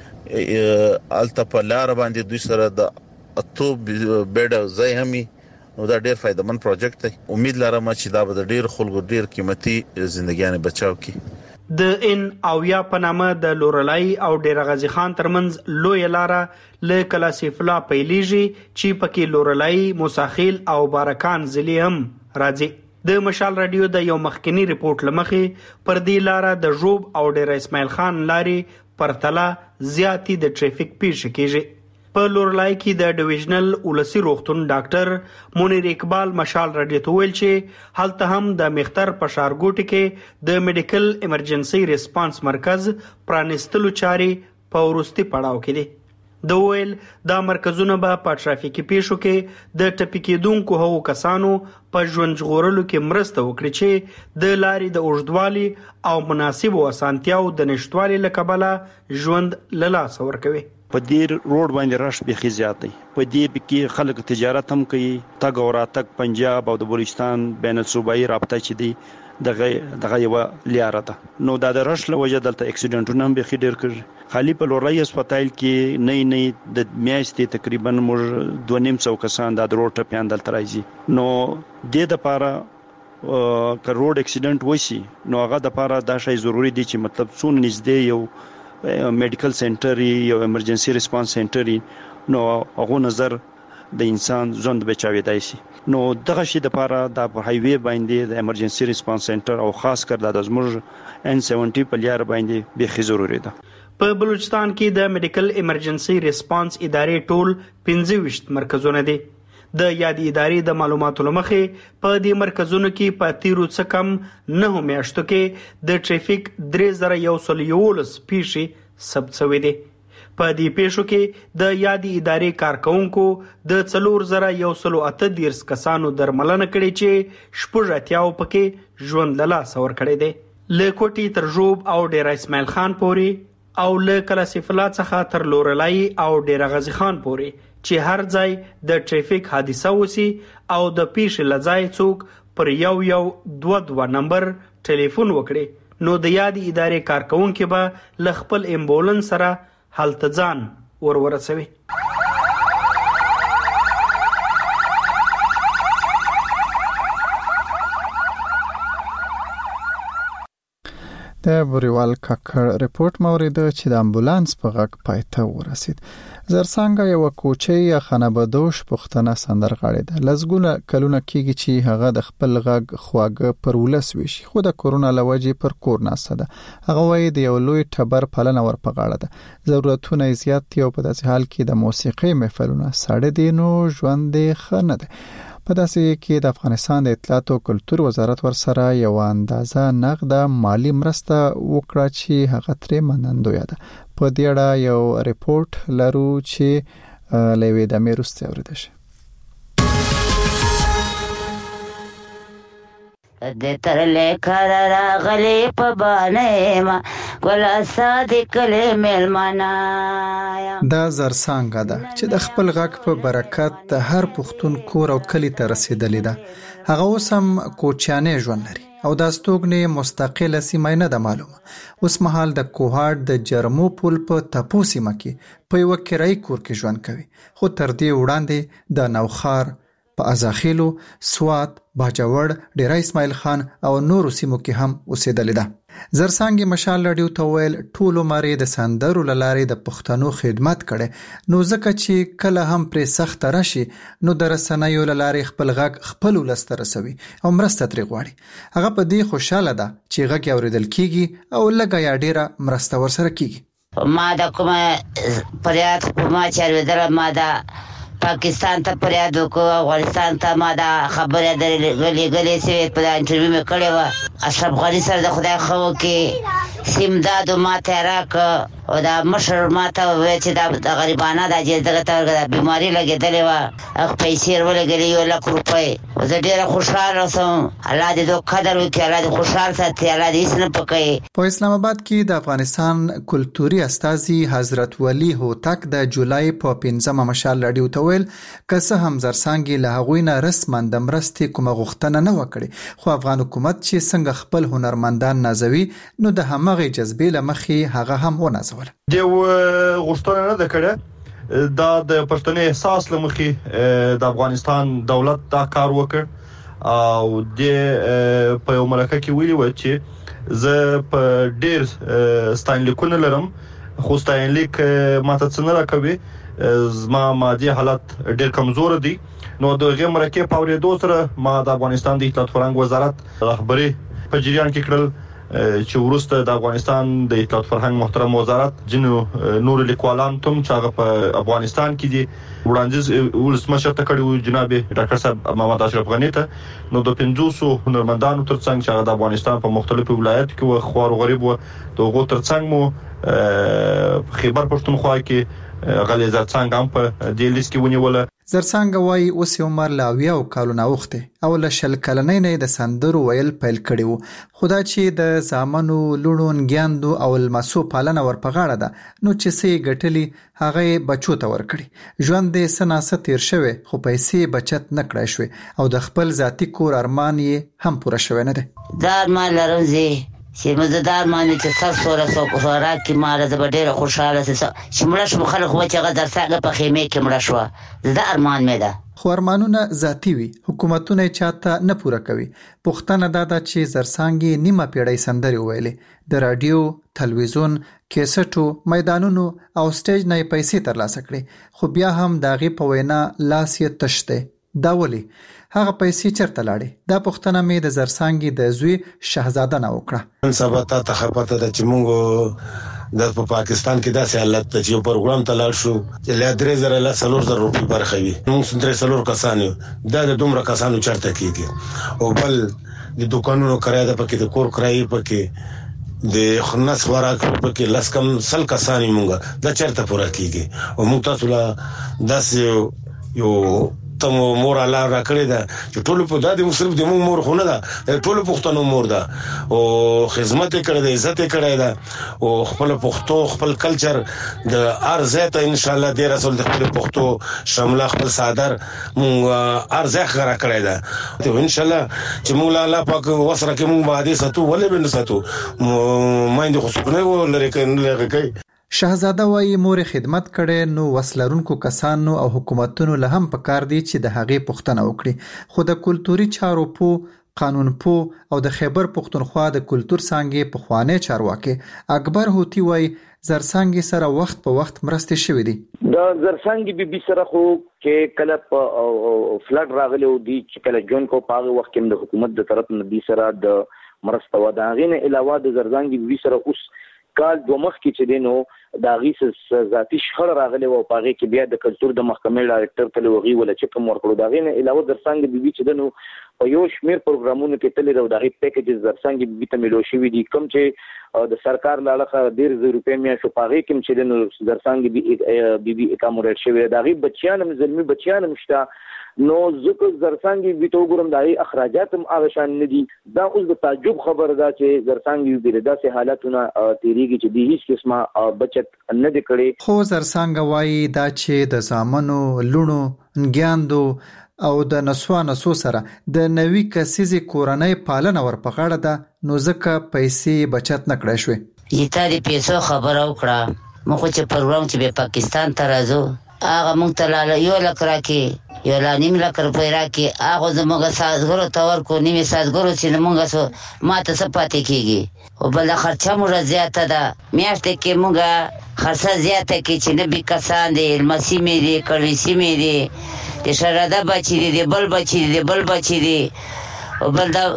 الته په لار باندې دوی سره د اتو بیډ ځای همي نو دا ډیر فائدمن پروجیکټ دی امید لرم چې دا به ډیر خلکو ډیر قیمتي ژوندګیان بچاو کی د ان او یا په نامه د لورلای او ډیر غازی خان ترمنځ لوی لاره ل کلاسیفلا پیلیږي چې پکې لورلای موساخیل او بارکان ضلع هم راځي د مشال رادیو د یو مخکنی ریپورت لمخې پر دې لاره د جوب او ډیر اسماعیل خان لاري پرتله زیاتی د ټریفیک پیښ کیږي په لورلای کې د ډیویژنل ولسی روغتون ډاکټر منیر اقبال مشال رادیو ته ویل چې هلته هم د مختر په ښارګوټي کې د میډیکل ایمرجنسي ریسپانس مرکز پرانستلو چارې په وروستي پړاو کې دي د ویل دا مرکزونه به په ټرافیکي پیښو کې د ټپي کېدونکو هغو کسانو په ژوند ژغورلو کې مرسته وکړي چې د لارې د اوږدوالي او مناسبو اسانتیاو د نشټوالي له کبله ژوند له لاسه ورکوي په دې روډ باندې رش به خزيات دی په دې کې خلک تجارت هم کوي تګ او راتګ پنجاب او د بلوچستان بین الصوبایي رابطه چې دی دغه یو لیاره ده نو دا د رش له وجه دلته اکسیډنټونه هم به ډیر کړي خالی په لورای هسپتال کې نه د میاشتې تقریبا موږ 2.5 کسان د روډ ټپیان دلته راځي نو د لپاره که روډ اکسیډنټ وشي نو هغه د لپاره دا شی ضروری دی چې مطلب څون نږدې یو میډیکل سنټر یو ایمرجنسي ریسپانس سنټر نو هغه نظر د انسان ژوند بچاوي شي نو دغه شی د لپاره د هایوي باندې د ایمرجنسي ریسپانس سنټر او خاص کر د زموږ N70 په لار باندې به ضروري ده په بلوچستان کې د میډیکل ایمرجنسي ریسپانس ادارې ټول 15 مرکزونه دي د یادې ادارې د معلوماتو لمخې په دې مرکزونو کې په تیرو څه کم 9 میاشتو کې د ټریفیک 3111 پیښې ثبت شوې دي په دې پیښو کې د یادې ادارې کارکونکو د 4138 کسانو درملنه کړې چې شپږ پکې ژوند له لاسه ورکړی دی له کوټي تر جوب او ډیر اسماعیل خان پورې او له کلاسیفلا څخه تر لورلای او ډیر غازی خان پورې چې هر ځای د ټریفیک حادثه وسی او د پیښې لځای څوک پر یو 22 نمبر ټلیفون وکړي نو د یادې ادارې کارکونکو به ل خپل امبولانس سره حالت ځان ورسوي د بوریوال کاکړ ریپورت مورید چې د امبولانس په غږ پایته ورسید زرسانګه یو کوچي خنبدوش پښتنه سندرغاړي ده لزګونه کلونه کیږي چې هغه د خپل غږ خواږه پر ولس وشي خو د کورونا لوجې پر کور ناسه ده هغه وایي د یو لوی ټبر پلن ور په غاړه ده ضرورتونه زیات دي او په داسې حال کې د موسیقي محفلونه ساړه دي نو ژوند خنه ده په داسې کې د افغانستان د اطلاعات او کلتور وزارت ورسره یو اندازه نقد مالی مرسته وکړه چې هغه ترې منندوی ده په دې اړه یو ریپورت لرو چې لوي د میروستي اوریدل شي د تر لیکر راغلی په باندې ما ګل صادق له ملمنا دا زرسانګه ده چې د خپل غږ په برکت د هر پښتون کور او کلی ته رسیدلې ده هغه اوسم کوچانه ژوند لري او د استوګنې مستقله سیمه نه ده معلومه اوس مهال د کوهاټ د جرمو پل په تپو سیمه کې په یو کرای کور کې ژوند کوي خو تر دې وړاندې د نوخار په ازاخیلو سوات باجوړ ډیر اسماعیل خان او نورو سیمو کې هم اوسېدل ده زرسانګي مشال رادیو ته ویل ټول مری د سندرو لارې د پښتنو خدمت کړي نو ځکه چې کله هم پر سخت راشي نو د رسنیو لارې خپل غږ خپل ولست رسوي او مرسته ترې غواړي هغه په دې خوشاله ده چې غږ اوریدل کیږي او لګا یا ډیره مرسته ورسره کیږي ما دا کومه پریاد کومه چاروي ما دا پاکستان ته پریاد وکړو افغانستان ته ما دا خبره درلګلې سوي په انټرویو مې کړې و اشرف غنی سره د خدای خو کې سیمداد ما ته راک او دا مشر ماته وې چې دا غریبانه د اجازه ته بیماری لګېدلې و هغه پیسې ورلګلې 1 لک روپۍ زه ډېر خوشاله سم الله دې دوه قدر وکړي الله دې خوشاله ساتي الله دې هیڅ نه پکې په اسلام آباد کې د افغانستان کلتوري استاذي حضرت ولی هوتک د جولای په 15مه مشال رادیو ته ویل که څه هم زرسانګي له هغوی نه رسما د مرستې کومه غوښتنه نه وکړي خو افغان حکومت چې څنګه خپل هنرمندان نازوي نو د همغه جذبې لمخې هغه هم ونازول دی غوښتنه نه ده کړې دا د پښتني احساس لمخې د افغانستان دولت دا کار وکړ او د په یو مرکه کې ویلي و چې زه په ډېر ستاینلیکونه لرم خو ستاینلیک ماته څه نه راکوي زما مادي حالت ډېر کمزور دي نو د هغې مرکې په اورېدو سره ما د افغانستان د اطلاعات فرهنګ وزارت رهبري په جریان کې کړل چې وروسته د افغانستان د اطلاعات فرهنګ محترم وزارت جنو نور لیکوالان تم چې هغه په افغانستان کې دي وړاندیز ولسمشر ته کړی جناب ډاکټر صاحب محمد اشرف غنی ته نو د 500 هنرمندانو ترڅنګ چې هغه د افغانستان په مختلفو ولایتو کې و خوار غریب و دغه ترڅنګ مو خیبر پښتونخوا کې غلې زرڅنګ هم په دې لیست کې ونیول زرڅنګ وايي اوس عمر لا 20 کالونه وخته او له شل کلنۍ نه د سندرو ویل پیل کړي وو خدا چې د زامنو لونون ګیاندو او المسو پالنه ورپغاړه ده نو چې سې ګټلي هغه بچو ته ورکړي ژوند دې سناسه تیر شوه خو پیسې بچت نه کړای شوه او د خپل ذاتی کور ارمان یې هم پوره شوه نه ده دا ارمان لرم زه چې مزدار معنی چې تاسو سره خوراک کې ماره د ډېر خوشاله چې مړ شو خلک و چې غدر څنګه په خیمه کې مړ شو دا ارمان مې ده خو ارمانونه ذاتی وي حکومتونه چاته نه پوره کوي پښتنه دا چې زرسانګي نیمه پیړۍ سندري ویلې د رادیو تلویزیون کیسټو میدانونو او سټیج نه پیسې ترلاسه کړي خو بیا هم داغي په وینا لاس یې تشته دا ولي هغه پیسې چرته لاړې دا پښتنه مې د زرسانګي د زوی شهزاده نه وکړه نن سبا ته خبرته د چمونګو د پاکستان کې داسې حالت ته چې پروګرام ته لاړ شو چې له 3000 له 4000 روپۍ برخوي موږ 300 کسان دا د دومره کسانو چرته کیږي او بل د دکانونو کرایه د پکې د کور کرایه پکې د خناس خوراک پکې لاس کم سل کسان موږ دا چرته پوره کیږي او موږ تاسو لا داسې یو تم مور الله را کړی دا چې ټول په دادی مصرف د مور خو نه ده ټول پښتنو مور ده او خدمت کړی د عزت کړی ده او خپل پښتو خپل کلچر د ارزه ان شاء الله د رسول د خپل پښتو شامل خپل صادر مونږ ارزه خره کړی ده ته ان شاء الله چې مونږ الله پاک وسره کې مونږ باندې ساتو ولې بند ساتو مایند خو څنګه ولري کنه کوي شهزاده وايي مور خدمت کړي نو وسلرونکو کسانو او حکومتونو له هم پکار دي چې د هغې پوښتنه وکړي خو د کلتوري چارو په قانون پو او د خیبر پښتونخوا د کلتور څانګې په خوانه چارواکي اکبر هوتی وايي زرسانګي سره وخت په وخت مرسته شوې دي د زرسانګي بي سره خو کې کله په فلډ راغلی او دي چې کله جون کو پاغه وخت کې د حکومت د طرف نه بي سره د مرسته و دا غینه علاوه د زرسانګي بي سره اوس کال دوه مخ کې چې دینو دا غیس ذاتی شخړه راغلی او پاغه کې بیا د کلچر د محکمې ډایرکټر ته لوغي ولا چې کوم ورکړو دا غینه علاوه درسنګ بي چې دنو په یو شمیر پروګرامونو کې تللی راو دا غي پیکیج درسنګ بي ته ملو شي دي کوم چې د سرکار لاله 1.5 روپے میا شو پاغه کې چې دنو درسنګ بي اکاموډیټ شوی دا غي بچیان زلمی بچیان مشتا نو ذکر زرسانګي بي تو ګورم دای اخراجات هم اوشان ندي دا اوس د تعجب خبر ده چې زرسانګي بي داسې حالتونه تیریږي چې د هیڅ قسمه بچت نه دي کړي خو زرسانګ وايي دا چې د زامنو لونو ګیاندو او د نسو سره د نوي کسيزي کورنۍ پالنه ورپغاړه ده نو ځکه پیسې بچت نه کړای شوې یته د پیسو خبر او کړه مخ چې پروګرام چې په پاکستان ته راځو هغه مونږ ته لاله یو لک راکې یو لا نیم لک روپۍ راکې هغه زموږ سازګرو ته ورکو نیمې سازګرو چې مونږ ماته څه پاتې کېږي او بله خرچه مو زیاته ده میاشتې کې مونږ خرڅه زیاته کې چې نبي کسان دي المسی مې دي کړي سیمې دي د شراده بچي دي بل بچي دي بل بچي دي او بل دا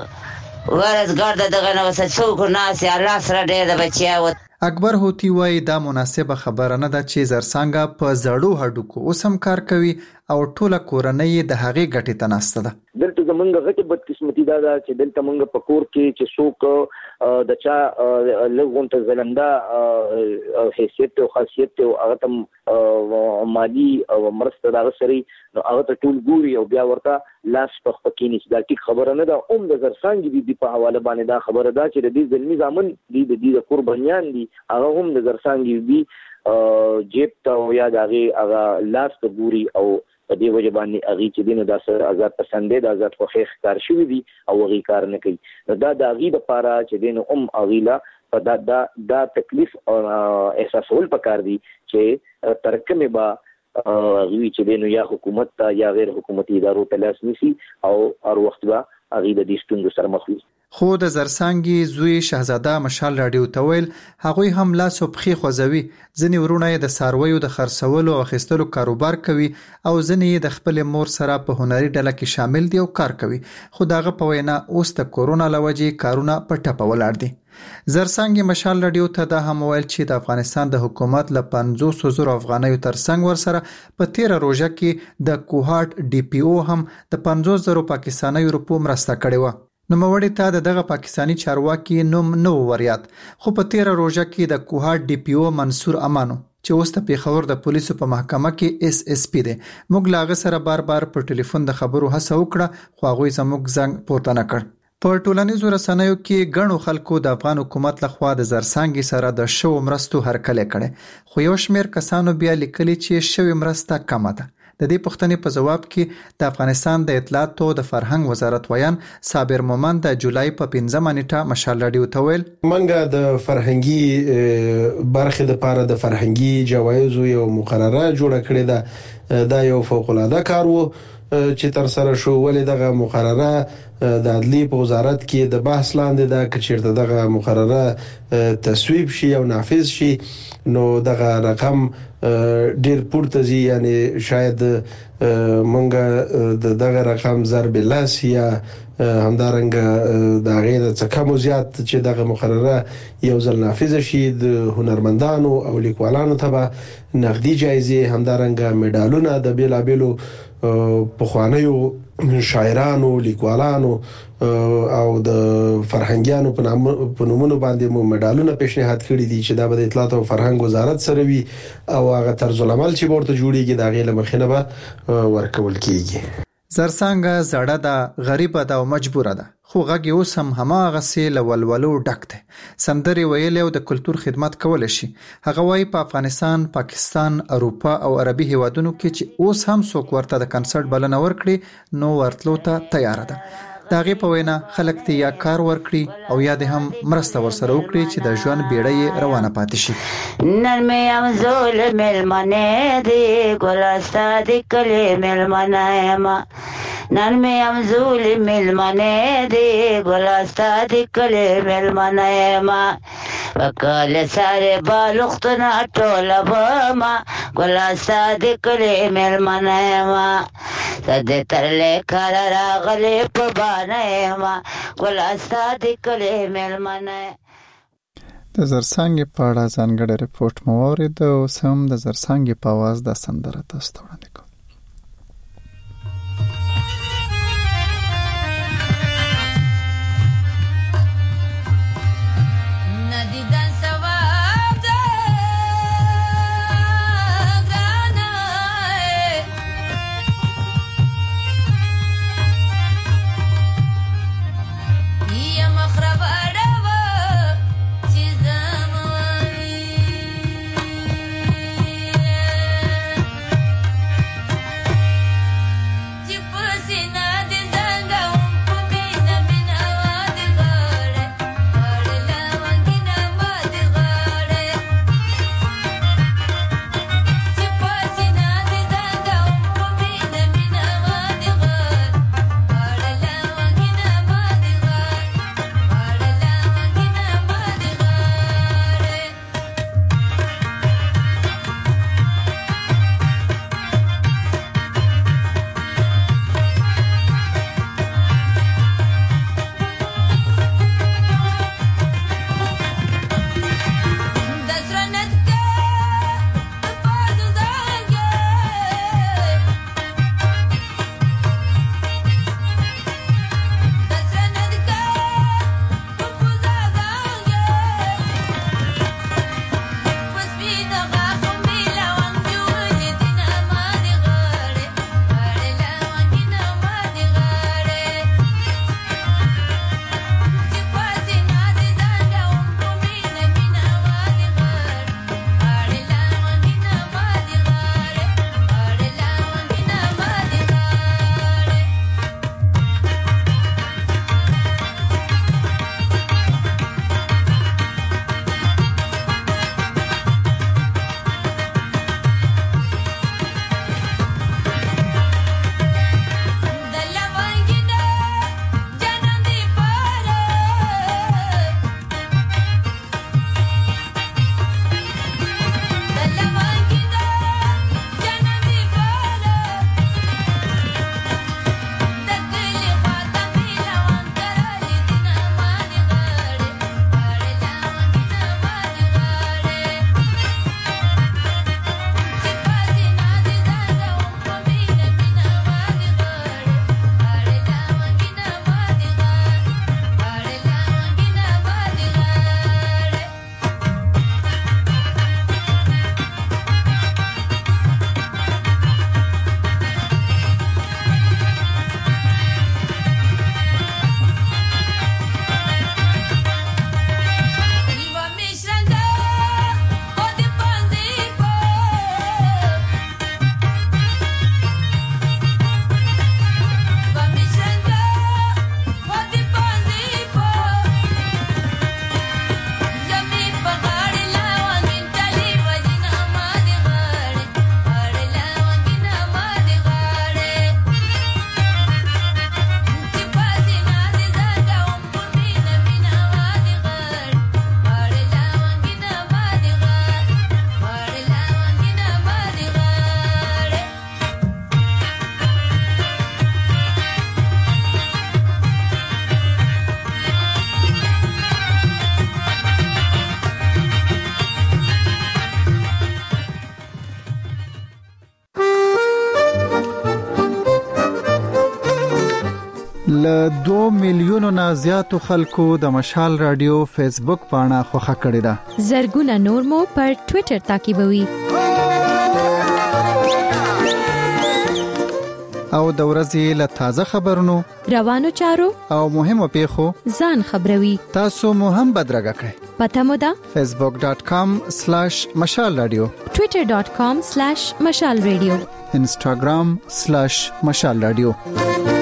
ورزګار دغه نو څوک ناس الله سره ډېر د بچیا و اکبر هوتی وايي دا مناسبه خبره نه ده چې زرسانګه په زړو هډوکو اوس هم کار کوي او ټوله کورنۍ د هغې ګټې ته ناسته ده. دلته زمونږ غټه بدقسمتي دا ده چې دلته مونږ په کور کې چې څوک د چا لږونته ځلنده حیثیت او خاصیت او هغه ته مالي او مرسته دغه سری نو هغه ته ټول ګوري او بیا ورته لاس په خپکې نشي. دا ټیک خبره نه ده. د زرسانګي بي په حواله باندې دا خبره ده چې د دې ځلمي ځامن دي د دې قربانيان دي هغه هم د زرسانګي بي جیب ته یا هغه لاس ته ګوري او په دې وجه باندې اغي چې دینه د آزاد پسندې د آزاد خو ښکار شوی دي او اغي کار نه کوي. دا د اغي د پاره چې دینه اغیلا په دا تکلیف او احساسول پکار دي چې ترکمه با اغي چې دینه یا حکومت ته یا غیر حکومتي ادارو ته لاس نسی او هر وخت با اغي د دې ستونزو سره مخ وي. خو د زرسانګي زوی شهزاده مشال راډیو ته ویل هغوی هم لاس او پښې خوځوي. ځینې ورونه یې د څارویو د خرڅولو او اخیستلو کاروبار کوي او ځینې یې د خپل مور سره په هنري ډله کې شامل دي او کار کوي. خو دغه په وینا اوس د کورونا لوجې کارونه په ټپه ولاړ دي. زرسانګي مشال راډیو ته دا هم ویل چې د افغانستان د حکومت له 500,000 افغانیو ترڅنګ ورسره په 13 روزه کې د کوهاټ ډي پی او هم د 50,000 پاکستاني روپو مرسته کړې و. نوموړي ته دغه پاکستانی چارواکي نوم نو وریاد. خو په 13 روزه کې د کوهاټ ډي پی او منصور امانو چې اوس د پیښور د پولیسو په محکمه کې اس اس پی دی موږ لاغه سره بار په ټلیفون د خبرو هڅه وکړه خو هغه زموږ زنګ پورته نه کړ. په ټولنیزو رسنیو کې ګڼو خلکو د افغان حکومت لخوا د زرسانګي سره د شو مرستو هرکلی کړي خو یو شمیر کسانو بیا لیکلي چې شوی مرسته کمه ده. د دې پوښتنې په جواب کې د افغانستان د اطلاعات او د فرهنګ وزارت ویان صابر مومن د جولای په 15 نیټه مشال راډیو ته ویل منګه د فرهنګي برخه د پاره د فرهنګي جوایز یو مقرره جوړه کړې ده. دا یو فوق العاده کار وو چې تر سره شو. ولې دغه مقرره د عدلیه په وزارت کې د بحث لاندې ده چې چیرته دغه مقرره تصویب شي او نافذ شي نو دغه رقم ډیر پورته زی یعنی شاید منګه دغه رقم ضرب لاس یا همدارنګ د غیر څخه کم زیات چې دغه مقرره یو ځل نافذ شي د هنرمندانو او لیکوالانو ته نقدي جایزه همدارنګ میډالونه د بیلابلو پخوانیو شاعرانو لیکوالانو او د فرهنګیانو په نومونو باندې مو میډالونه پیشنهاد کړي دي چې دا به د اطلاعات او فرهنګ وزارت سره وي او هغه طرز العمل چې ورته جوړیږي دا غیر مخینه به ورکول کیږي. زرسانګه زړه ده غریبه ده او مجبوره ده خو غږی اوس هم هماغه سي لولولو ډک ده. سندري ویل او د کلچر خدمت کول شي. هغه وايي په افغانستان، پاکستان، اروپا او عربي هیوادونو کې چې اوس هم څوک ورته د کنسرت بلنه ورکړي نو ورتلو ته تیار ده. داغه په وینا خلک ته یا کار ورکړي او یا د هم مرسته ورسره وکړي چې د ژوند بیړۍ روانه پاتې شي. نن مې ام ظلم ملمنه دی ګلاستا د کله ملمنه ما نن مې ام ظلم ملمنه دی ګلاستا د کله ملمنه ما وکاله ساره بالختنا ټوله ما ګلاستا د کله ملمنه ما زده ترلې کار راغلې په باندې ما ګلاستا د کله ملمنه. د زرسانګي په اړه ځانګړی ریپورت مو واورید او سم د زرسانګي په आवाज د سندره تاسو ته وړاندې کوم. 2 میلیونو نه زیاتو خلکو د مشال رادیو فیسبوک پاڼه خوښه کړې ده. زرګونه نور مو پر ټوئیټر تعقیبوي. او د ورځې له تازه خبرونو، روانو چارو او مهمو پیښو ځان خبروي. تاسو مو هم بدرګه کړئ. پته مو ده facebook.com/مشال رادیو، twitter.com/مشال رادیو، instagram/مشال رادیو.